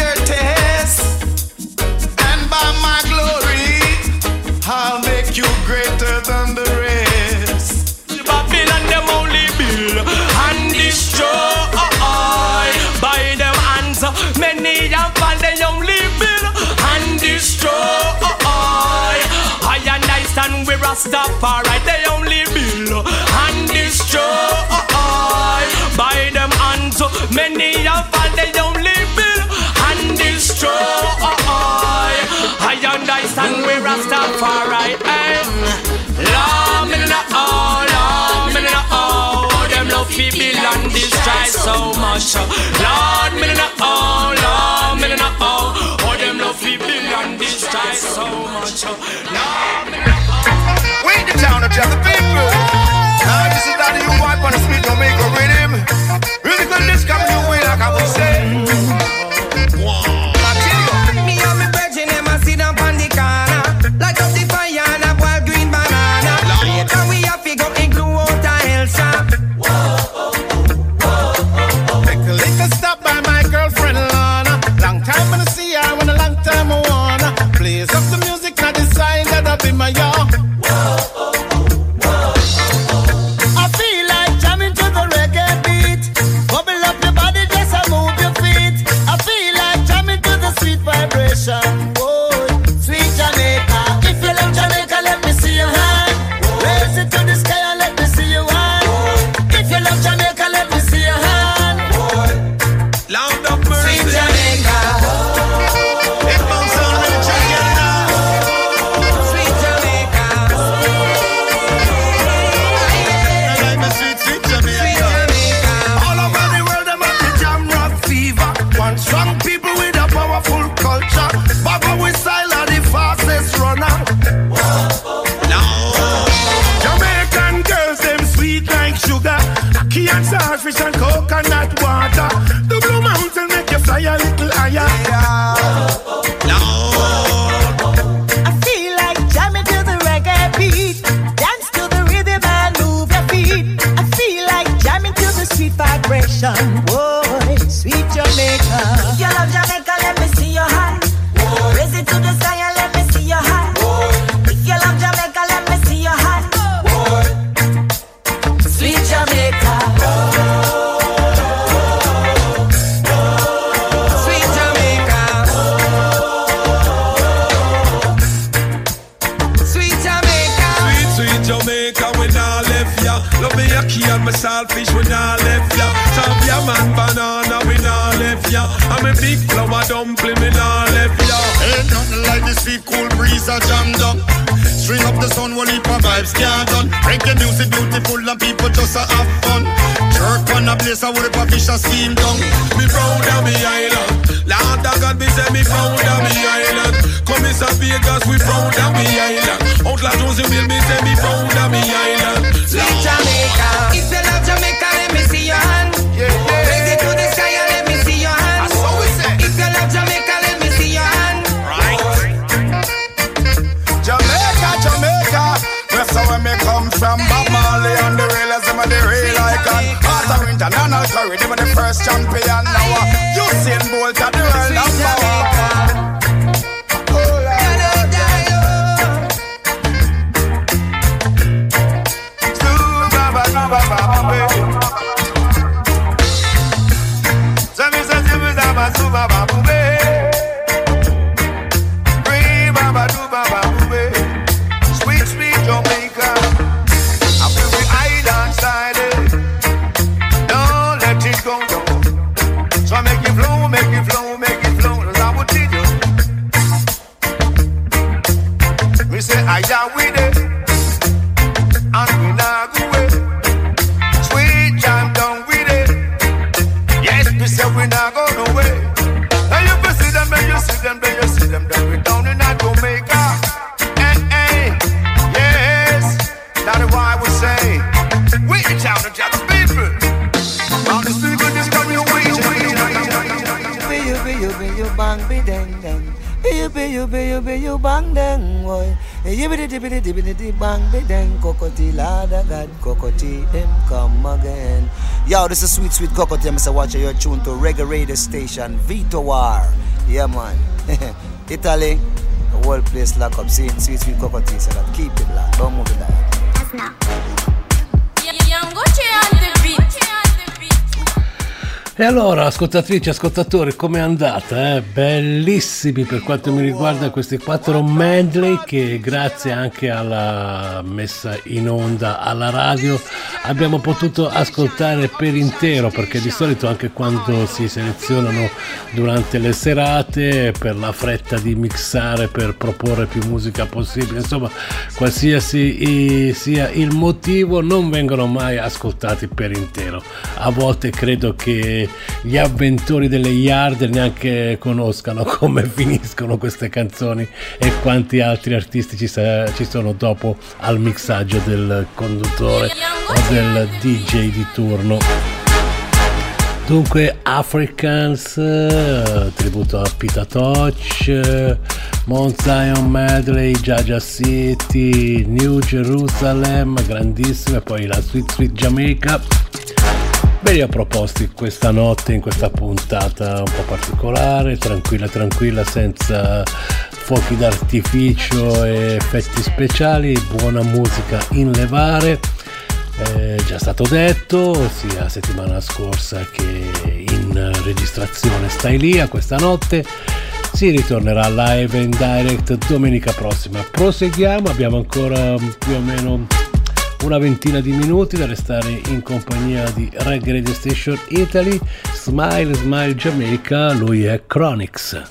your test, and by my glory, I'll make you greater than the rest. Babylon them only build and destroy. By them hands, many have fall, they only build and destroy. I understand we Rastafari, they only build and destroy. By them hands, many have fall, they only build and destroy. I understand we Rastafari. Lord, me know, Lord, me know, them love people and destroy so much. Lord, me know, Lord, me know, them love people and destroy so much. Lord, me know. We the town of just the people. Now this is that you wipe on the street, don't make a rhythm. Really good, this coming your way like I would say. Me and me virgin, them a sit down on the corner, light up the fire and a boil green banana. Later we have to go and glue out a Elsa. Make a little stop by my girlfriend Lana. Long time when I see her, when a long time I wanna. Plays up the music, now decide that I'll be my y'all. I feel like jamming to the reggae beat. Bubble up your body, just move your feet. I feel like jamming to the sweet vibration. Whoa, sweet Jamaica. If you love Jamaica, let me see your hand. Raise it to the sky and let me see your hand. If you love Jamaica, let me see your hand. Loud up, sweet Jamaica. It bounce on the chicken now. Sweet Jamaica. I like my sweet, sweet Jamaica. All over the world, them have the jam rock fever. One strong people with a powerful culture. Baba with style are the fastest runner. Jamaican girls, them sweet like sugar. Ackee and starfish and coconut water. The Blue Mountain make you fly a little higher. I feel like jamming to the reggae beat. Dance to the rhythm and move your feet. I feel like jamming to the sweet vibration. Whoa, sweet Jamaica. If you love Jamaica, let me see your hand. Raise it to the sky and let me see your hand. If you love Jamaica, let me see your hand. Sweet Jamaica. Sweet Jamaica. Sweet Jamaica. Sweet, sweet Jamaica, we nah left ya. Love me Ackee and my saltfish, we nah left ya. Champion man banana, we nah left ya. I'm a big flower dumpling, we nah left ya. Ain't nothing like this sweet cool breeze a jammed up. String up the sun, one heap of vibes can't done. Reggae music beautiful and people just a have fun. Jerk on a place, I would have a fish a steam down. Me proud of me island. Lord of God, me say me proud of me island. Come in St. Vegas, we proud of me island. Outlaw Jonesy will me say me proud of me island. Sweet Jamaica. If you love Jamaica, let me see your hand. Raise it to the sky and let me see your hand. That's what we say. If you love Jamaica, let me see your hand. Right. Jamaica, Jamaica. That's where me come from. Bob Marley and the Railers, them are the real icon. Arthur International Curry, they were the first champion. Now Usain Bolt at the world number one. Sweet, sweet Jamaica. I feel the island side. Don't let it go down. So make it flow, make it flow, make it flow. That's how we did it. We say I am with it, and we not go away. Sweet jam down with it. Yes, we say we not go no way. Now you see them, then you see them, then you see them, then we down in that Jamaica. Yes, that's why we say we the town of just people. On the street with this coming way. You bang be dang dang. You bang dang boy. You bang be dang. Kokoti lada God, Kokoti him come again. Yo, this is sweet Kokoti. I'm watching your tune to Reggae Radio Station. Vito War. Yeah, man. Italy, the whole place lock up. Seeing sweet cockatoo, so that keep it locked. Don't move it down. That's not. Young Gucci on the beat. E allora, ascoltatrici, ascoltatori, com'è andata? Bellissimi per quanto mi riguarda questi 4 medley che grazie anche alla messa in onda alla radio abbiamo potuto ascoltare per intero, perché di solito anche quando si selezionano durante le serate per la fretta di mixare, per proporre più musica possibile, insomma qualsiasi sia il motivo, non vengono mai ascoltati per intero. A volte credo che gli avventori delle Yard neanche conoscano come finiscono queste canzoni e quanti altri artisti ci sono dopo al mixaggio del conduttore o del DJ di turno. Dunque Africans, tributo a Pita Touch, Mount Zion Medley, Jaja City, New Jerusalem, grandissima, e poi la Sweet Jamaica. Ve li ho proposti questa notte in questa puntata un po' particolare, tranquilla, senza fuochi d'artificio e effetti speciali, buona musica in levare. Già stato detto sia settimana scorsa che in registrazione Stai Lì questa notte. Si ritornerà live in direct domenica prossima. Proseguiamo, abbiamo ancora più o meno una ventina di minuti da restare in compagnia di Reggae Radio Station Italy. Smile Jamaica, lui è Chronix.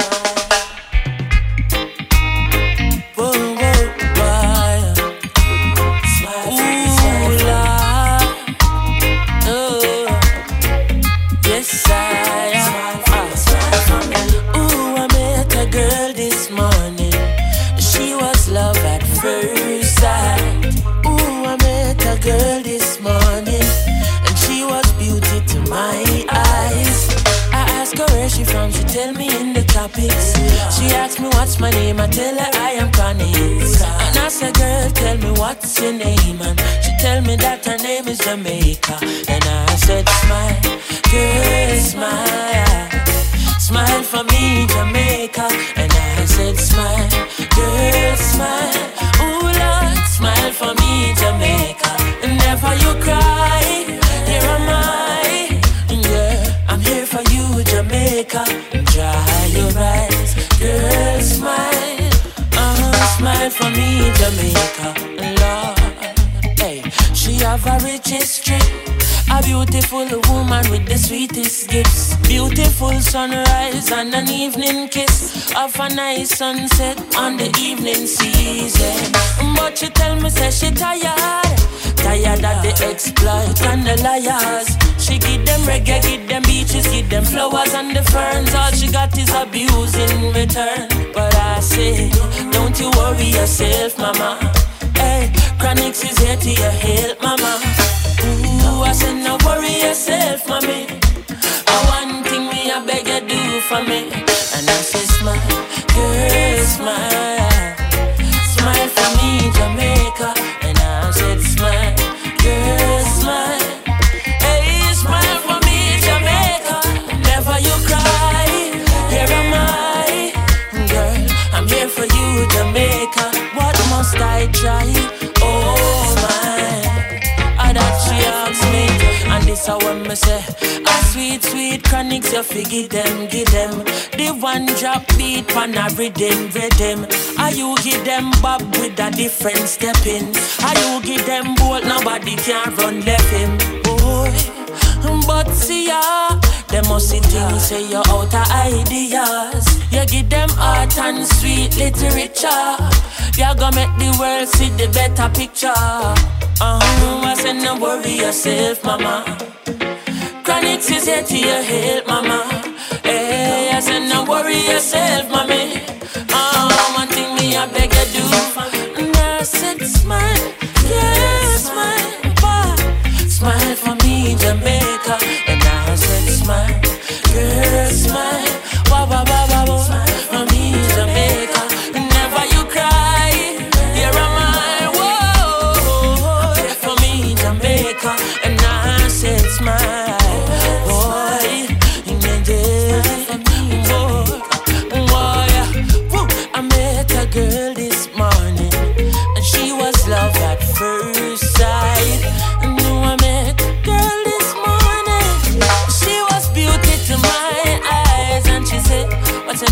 She asked me what's my name, I tell her I am Chronix. And I said, girl, tell me what's your name, and she tell me that her name is Jamaica. And I said, smile, girl, smile, smile for me, Jamaica. And I said, smile, girl, smile, ooh Lord, smile for me, Jamaica. And never you cry, here am I, yeah, I'm here for you, Jamaica. Dry your eyes, girl, smile, smile for me, Jamaica, Lord. Hey, she have a rich history, a beautiful woman with the sweetest gifts. Beautiful sunrise and an evening kiss of a nice sunset on the evening season. But she tell me, say she tired of the exploit and the liars. She give them reggae, give them beaches, give them flowers and the ferns. All she got is abuse in return. But I say, don't you worry yourself, mama. Hey, Chronix is here to your help, mama. Ooh, I said, no worry yourself, mommy. One thing me I beg you do for me. And I say, smile, girl, smile, smile for me, Jamaica. And I said, smile, girl, smile. Hey, smile for me, Jamaica. Never you cry, here am I, girl, I'm here for you, Jamaica. What must I try? Oh my, that she asks me. And this how when me say, a sweet, sweet Chronix, you fi give them. The one drop beat pan a rhythm. Are you give them bob with a different step in? Are you give them bolt, nobody can run left him. Boy, but see ya, them must see things say you're out of ideas. You give them art and sweet literature. You're gonna make the world see the better picture. I said, no worry yourself, mama. Chronix is here to your help, mama. Hey, I said, no worry yourself, mommy. One thing me I beg you do. And I said, smile, yeah, smile, boy. Smile for me, Jamaica. And I said, smile, girl, smile, wah, wah, wah, wah, wah. Smile for me, Jamaica. Never you cry, here am I, whoa, for me, Jamaica. And I said, smile, boy,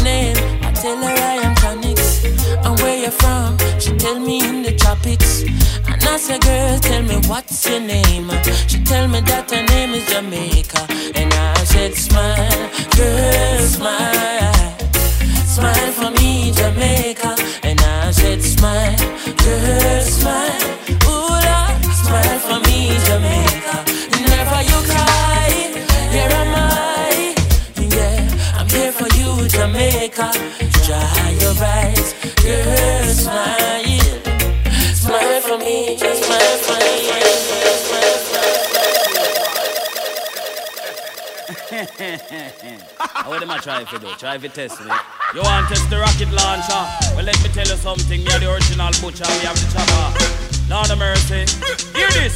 name? I tell her I am Chronixx. And where you from? She tell me in the tropics. And I say, girl, tell me what's your name? She tell me that her name is Jamaica. And I said, smile, girl, smile. Smile for me, Jamaica. And I said, smile, girl, smile. Ooh, Lord, smile for me, Jamaica. Never you cry, here am I. Yeah, I'm here for you, Jamaica. Dry your eyes, girl, smile. Smile for me, just smile for me. What am I trying to do? Try to test me. You want to test the rocket launcher? Well, let me tell you something. You're the original butcher. We have the chopper. Lord of mercy. Hear this.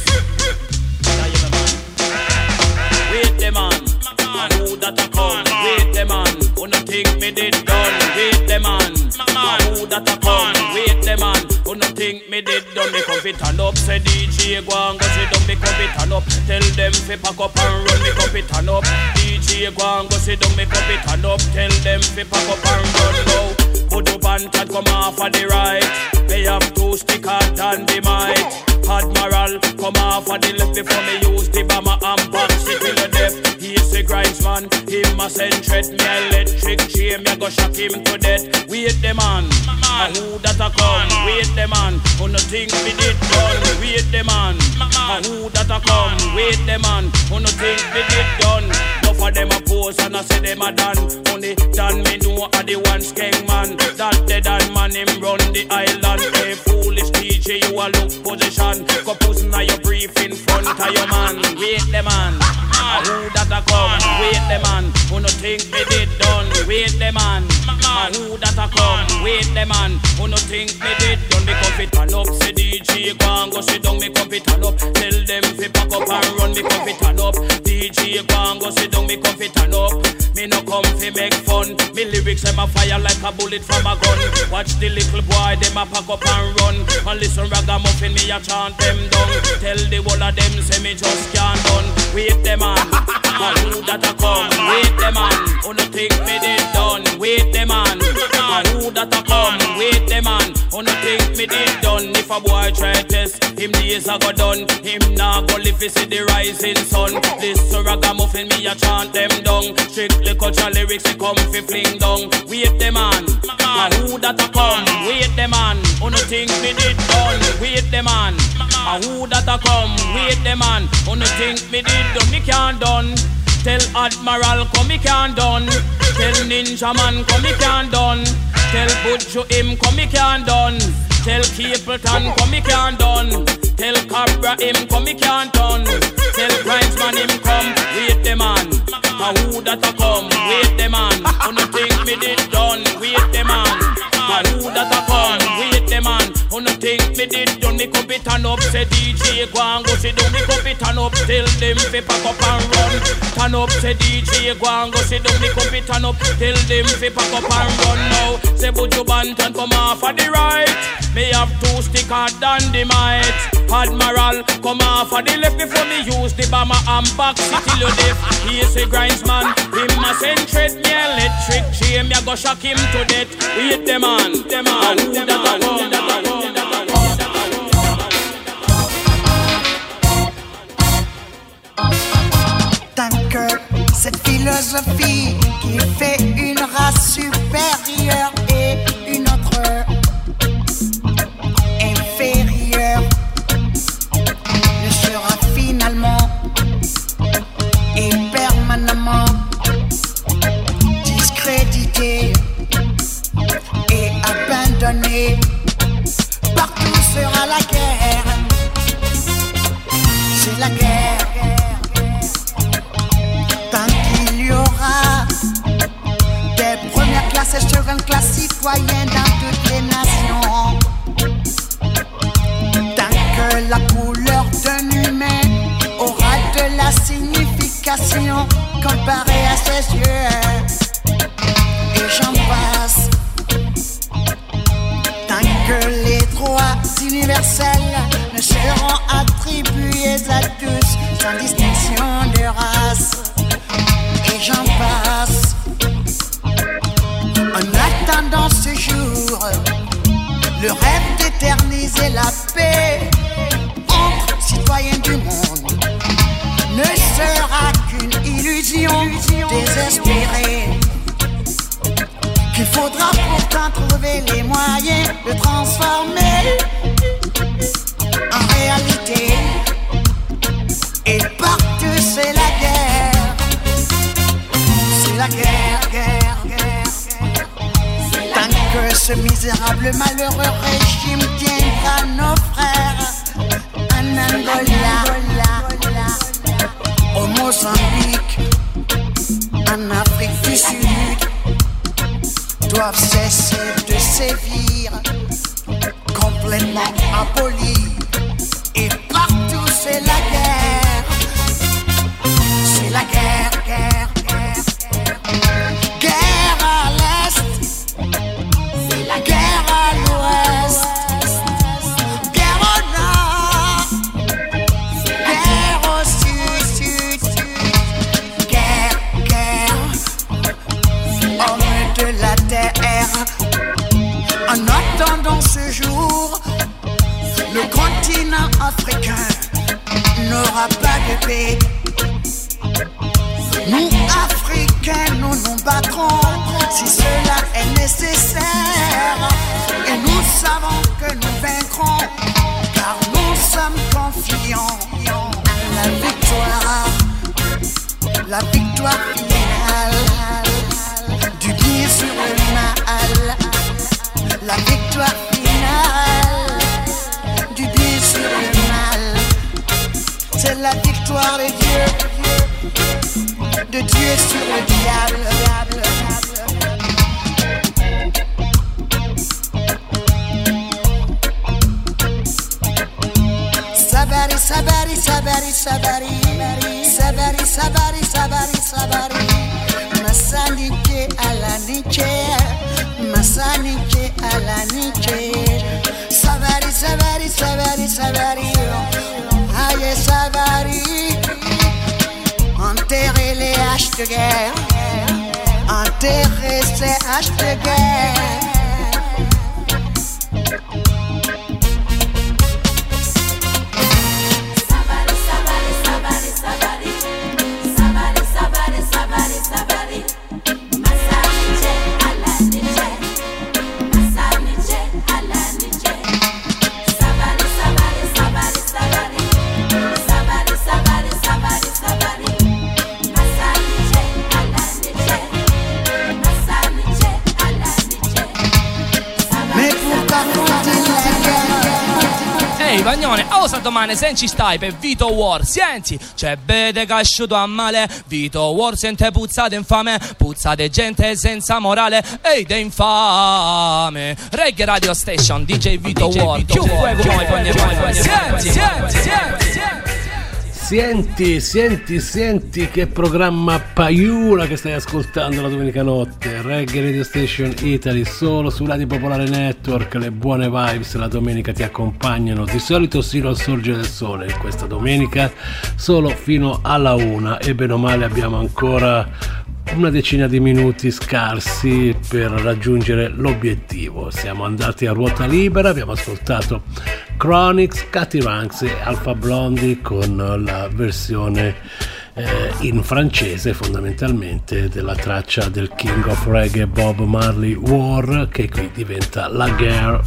Wait the man. Who that a come? Wait the man. Who no think me did done? Wait the man. Who that a come? Wait the man. Who no think me did done? Me come fit and up. Say DJ go and go sit down. Me come fit and up. Tell them fi pack up and run. Me come fit and up. DJ go and go sit down. Me come fit and up. Tell them fi pack up and run now. Put up and chat come off of the right. They have 2 sticker than the might. Admiral come off of the left before me use the bomber and box it till the death. He's a grindsman, him a send threat. Me electric chain, me go shock him to death. Wait the man, who that a come? Wait the man, who no think me did done? Wait the man, who that a come? Wait the man, who no think me did done? Enough of them a pose and I say them a done. Only done me know a the one skeng man. That dead and man him run the island. Hey foolish DJ, you a look position. Go pussy now you brief in front of your man. Wait the man, who that a come? Wait the man, who no think me did done? Wait the man, who that a come? Wait the man, who no think me did done? Me come fit and up, say DJ go and go sit down. Me come fit and up, tell them fi pack up and run. Me come fit and up, DJ go and go sit down. Me come fit and up, me no come fi make fun. Me lyrics them a fire like a bullet from a gun. Watch the little boy them a pack up and run. And listen ragamuffin me a chant them down. Tell the whole of them say me just can't done. Wait the man, who that a come? Wait the man, who no think me did done? Wait the man, who that a come? Wait the man, who no think me did done? If a boy try test, him days a go done. Him nah go live to see the rising sun. This ragamuffin me a chant them down. Strictly culture lyrics they come fi fling down. Wait the man, who that a come? Wait the man, who no think me did done? Wait the man, who that a come? Wait the man, who no think me did done? Me can't done. Tell Admiral come me can't done. Tell Ninja Man come me can't done. Tell Butcho him come me can't done. Tell Capleton come me can't done. Tell Cabra him come me can't done. Tell Grindsman him come. Wait the man, who that a come? Wait the man, who no think me did done? Wait the man, who that a come? Wait the man, who no think me did done? Me come fit and up, say DJ go and go sit down. Me come fit and up, tell them fi pack up and run. Turn up, say DJ go and go sit down. Me come fit and up, tell them fi pack up and run now. Say Buju Banton come off of the right. Me have 2 sticker than the might. Admiral come off of the left before me use the bomber and box it till you deaf. He is a grindsman, him a send threat. Me electric chain, me a go shock him to death. Wait the man, who that a come? Tant que cette philosophie qui fait une race supérieure et une autre inférieure ne sera finalement et permanemment discréditée et abandonnée. Partout sera la guerre, c'est la guerre. Tant qu'il y aura des premières classes et secondes classes citoyennes dans toutes les nations, tant que la couleur d'un humain aura de la signification comparée à ses yeux, et j'en passe. Tant que les droits universels ne seront attribués à tous sans distinction de race, et j'en passe. On qu'il faudra pourtant trouver les moyens de transformer en réalité. Et partout c'est la guerre. C'est la guerre, guerre, guerre. Tant que ce misérable malheureux régime tiendra nos frères en Angola, au Mozambique, en Afrique du Sud, doivent cesser de sévir, complètement abolis. Et partout c'est la guerre. C'est la guerre, guerre, guerre, guerre. Guerre à l'est, c'est la guerre à l'ouest. Guerre au nord, guerre au sud. Guerre, guerre, homme de la terre. En attendant ce jour, le continent africain n'aura pas de paix. Nous, Africains, nous nous battrons si cela est nécessaire. Et nous savons que nous vaincrons, car nous sommes confiants à la victoire finale, du bien sur le mal, la victoire finale, du bien sur le mal. C'est la victoire de Dieu sur le diable. Sabari, sabari, sabari, sabari, sabari, sabari, sabari, sabari. Masanike ala niche, masanike ala niche. Sabari, sabari, sabari, sabari. Aïe, sabari. Enterrer les haches de guerre, enterrer ces haches de guerre. Vagnone, osa domani se ci stai per Vito War, senti, c'è bede casciuto a male, Vito War sente puzzate infame, puzzate gente senza morale, ed è infame, Reggae Radio Station, DJ Vito War, più fuego Senti che programma paiula che stai ascoltando la domenica notte. Reggae Radio Station Italy, solo su Radio Popolare Network. Le buone vibes la domenica ti accompagnano di solito sino al sorgere del sole. Questa domenica solo fino alla 1 e bene o male abbiamo ancora una decina di minuti scarsi per raggiungere l'obiettivo. Siamo andati a ruota libera, abbiamo ascoltato Chronix, Cathy Ranks e Alpha Blondy con la versione in francese fondamentalmente della traccia del King of Reggae Bob Marley, War, che qui diventa La Guerre.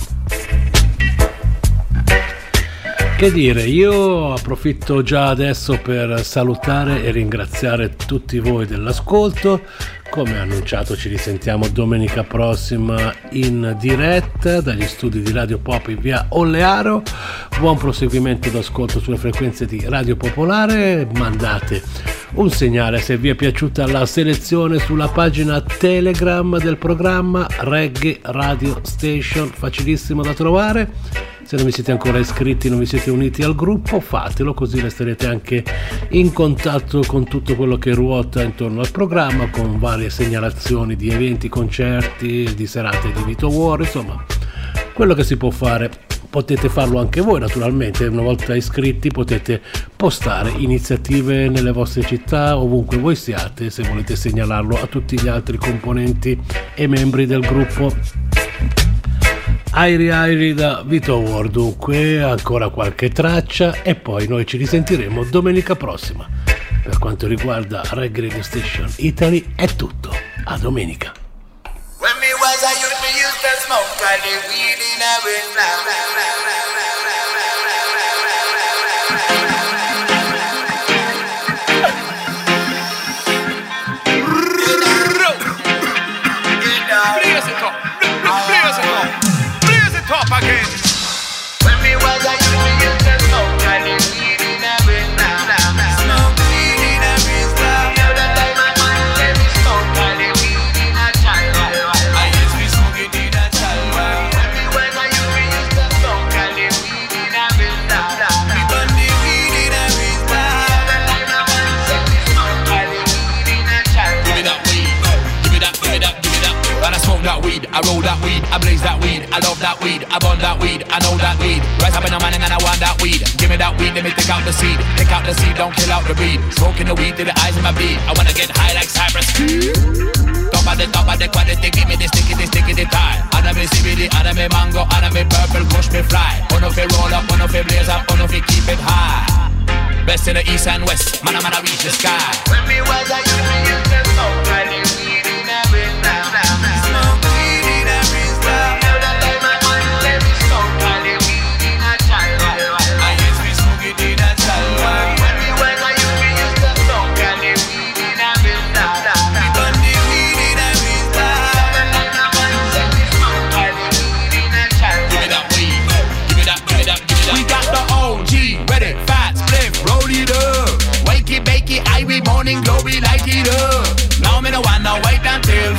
Che dire, io approfitto già adesso per salutare e ringraziare tutti voi dell'ascolto. Come annunciato ci risentiamo domenica prossima in diretta dagli studi di Radio Pop in via Ollearo. Buon proseguimento d'ascolto sulle frequenze di Radio Popolare. Mandate un segnale se vi è piaciuta la selezione sulla pagina Telegram del programma Reggae Radio Station, facilissimo da trovare. Se non vi siete ancora iscritti, non vi siete uniti al gruppo, fatelo, così resterete anche in contatto con tutto quello che ruota intorno al programma, con varie segnalazioni di eventi, concerti, di serate di Vito War, insomma, quello che si può fare. Potete farlo anche voi naturalmente, una volta iscritti potete postare iniziative nelle vostre città, ovunque voi siate, se volete segnalarlo a tutti gli altri componenti e membri del gruppo. Airi da Vito War, dunque ancora qualche traccia e poi noi ci risentiremo domenica prossima. Per quanto riguarda Reggae Radio Station Italy è tutto, a domenica. When me used to smoke while the weed in a wind blow. Blaze it up again. When me was a youth, we used to smoke while the weed in a wind blow. Smoke weed in a wind blow. The other time my man said we smoke while the weed in a child. I used to smoke it in a child. When me was a youth, we used to smoke while the weed in a wind blow. We burn the weed in a wind blow. The other time my man said we smoke while the weed in a child. Give me that weed. Give me that, give me that, give me that. And I smoke that weed, I roll that weed, I blaze that weed, I love that weed, I burn that weed, I know that weed. Rise up in the morning and I want that weed. Give me that weed, let me take out the seed. Take out the seed, don't kill out the weed. Smoking the weed till the eyes in my bleed. I wanna get high like Cypress. Top of the quality, give me the sticky, the tie. Anime CBD, anime mango, anime purple, push me fly. One of it roll up, one of it blaze up, one of it keep it high. Best in the east and west, man, I reach the sky. When me was a youth, we used to smoke while the weed in a wind blow. Smoke weed in a wind blow. The other time my man said we smoke while the weed in a child. I used to smoke it in a child. When me was a youth, we used to smoke while the weed in a wind blow. We burn the weed in a wind blow. The other time my man said we smoke while the weed in a child. Give me that weed, give me that, give me that, give me that. We got the OG, ready, fat, split, roll it up. Wakey, bakey, Ivy, morning glory, light it up. Now me no wanna wait until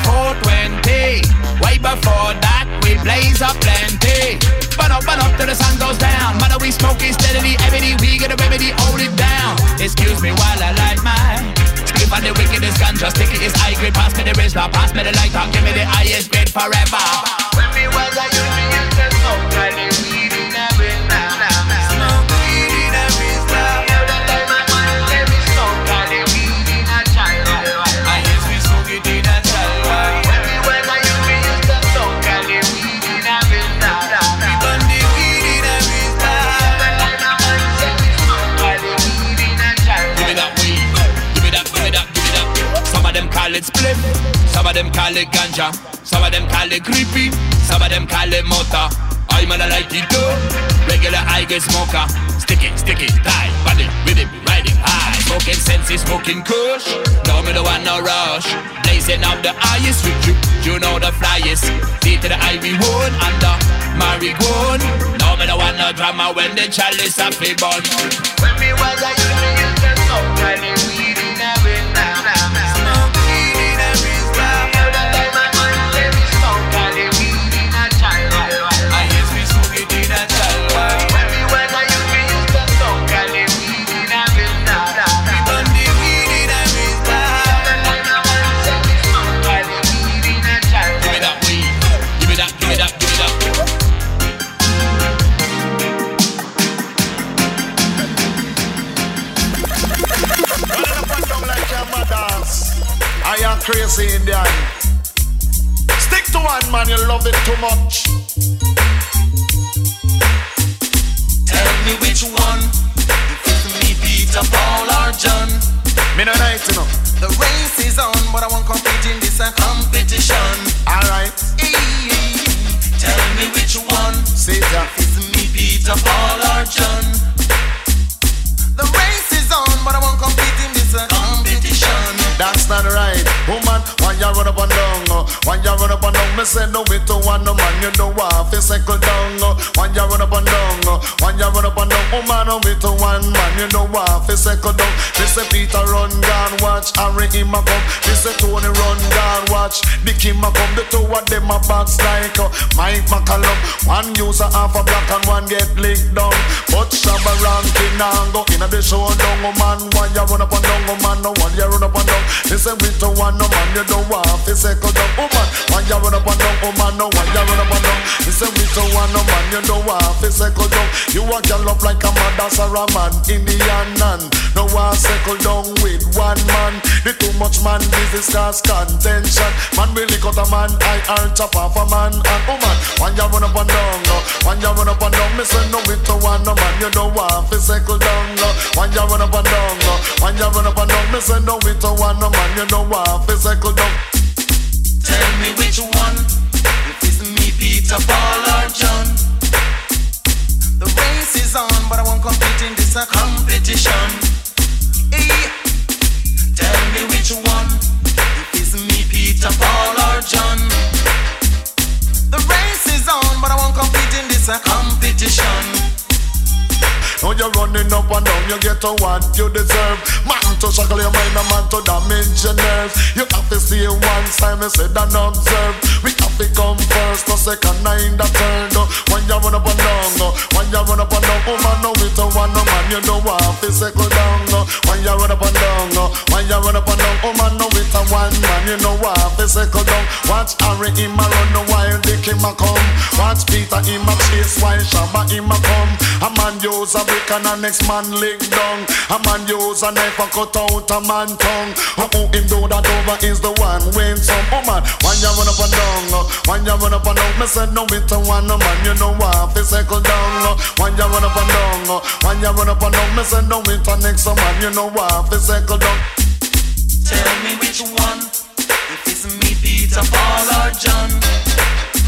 4:20. Way before that, we blaze up plenty. Burn up till the sun goes down. Mother, we smoke it steadily, every we get a remedy, hold it down. Excuse me while I light my skip on the wickedest ganja, stick it is high grade. Pass me the Rizla, pass me the lighter, give me the highest grade forever. When me was a youth, we used to smoke while the weed in a wind blow. Smoke weed in a wind blow. The other time my man said we smoke while the weed in a child. I used to smoke it in a child. When me was a youth, we used to smoke while the weed in a wind blow. We burn the weed in a wind blow. The other time my man said we smoke while the weed in a child. Give me that weed, give me that, give me that, give me that. Some of them call it spliff, some of them call it ganja, some of them call it creepy, some of them call it motor. I'm gonna like it too. Regular high grade smoker. Stick it, tight, body, rhythm, riding high. Smoking senses, smoking kush. No me don't want no rush. Blazing up the highest with you know the flyest. See to the ivy wood and the marigold. No me don't want no drama when the chalice a fi bun. When me was a youth, we used to smoke while the weed in a wind blow. Smoke weed in a wind blow. The other time my man said we smoke while the weed in a child. I used to smoke it in a child. When me was a youth, we used to smoke while the weed in a wind blow. We burn the weed in a wind blow. The other time my man said we smoke while the weed in a child. Give me that weed, give me that, give me that, give me that. I am crazy Indian. Stick to one man, you love it too much. Tell me which one. If it's me, Peter, Paul, or John. Me no know it, you know. The race is on, but I won't compete in this competition. Alright. Tell me which one. Say that. If it's me, Peter, Paul, or John. The race is on, but I won't compete in this competition. That's not right. Woman, why you run up and down? Why you run up and down? Me say no it to one no man, you know what? Fi cycle down. Why you run up and down? Why you run up and down? Woman, no it to one man, you know what? Fi cycle down. Me say Peter run down, watch Harry him a come. Me say Tony run down, watch Big him a come. The two of them a box like Mike McCallum. One use a half a black and one get licked down. But Shabba ranking and go in a the show down, man. Why you run up and down, man? No one you run up and down. They say we to one no man, you don't want to cycle down. Oh man, why you run up and down? Oh man, no, why you run up and down? They say we to one no man, you don't want to cycle down. You a girl up like a man, that's a man, Indian man. No one cycle down with one man. The too much man business cause contention. Man really cut a man, I earn chop off a man. And oh man, why you run up and down? Why you run up and down? Me say no we to one no man, you don't want to cycle down. Why you run up and down? Why you run up and down? Me say no we to one no man, you know what? Physical down. Tell me which one. If it's me, this a competition. Hey, tell me which one. If it's me, Peter, Paul, or John. The race is on, but I won't compete in this a competition. Now you're running up and down, you get to what you deserve. Man to shackle your mind, a man to damage your nerves. You have to see it once time, you said and observe. We have to come first, no second, in the third. When you run up and down, when you run up and down, oh man, no with a one, no man, you know what have to circle down. When you run up and down, when you run up and down, oh man, no with a one man, you know what have to circle down. Watch Harry in my run while Dick in my come. Watch Peter in my chase while Shabba in my come. A man use a brick and the next man lick down. A man use a knife and cut out a man tongue. Who him do that over is the one win some. Oh man, when you run up and down, when you run up and down, me say no with a one man, you know what have to circle down. When you run up and down, when you run up and down, me say no with a next man, you know what have to circle down. Tell me which one. If it's me, Peter, Paul, or John.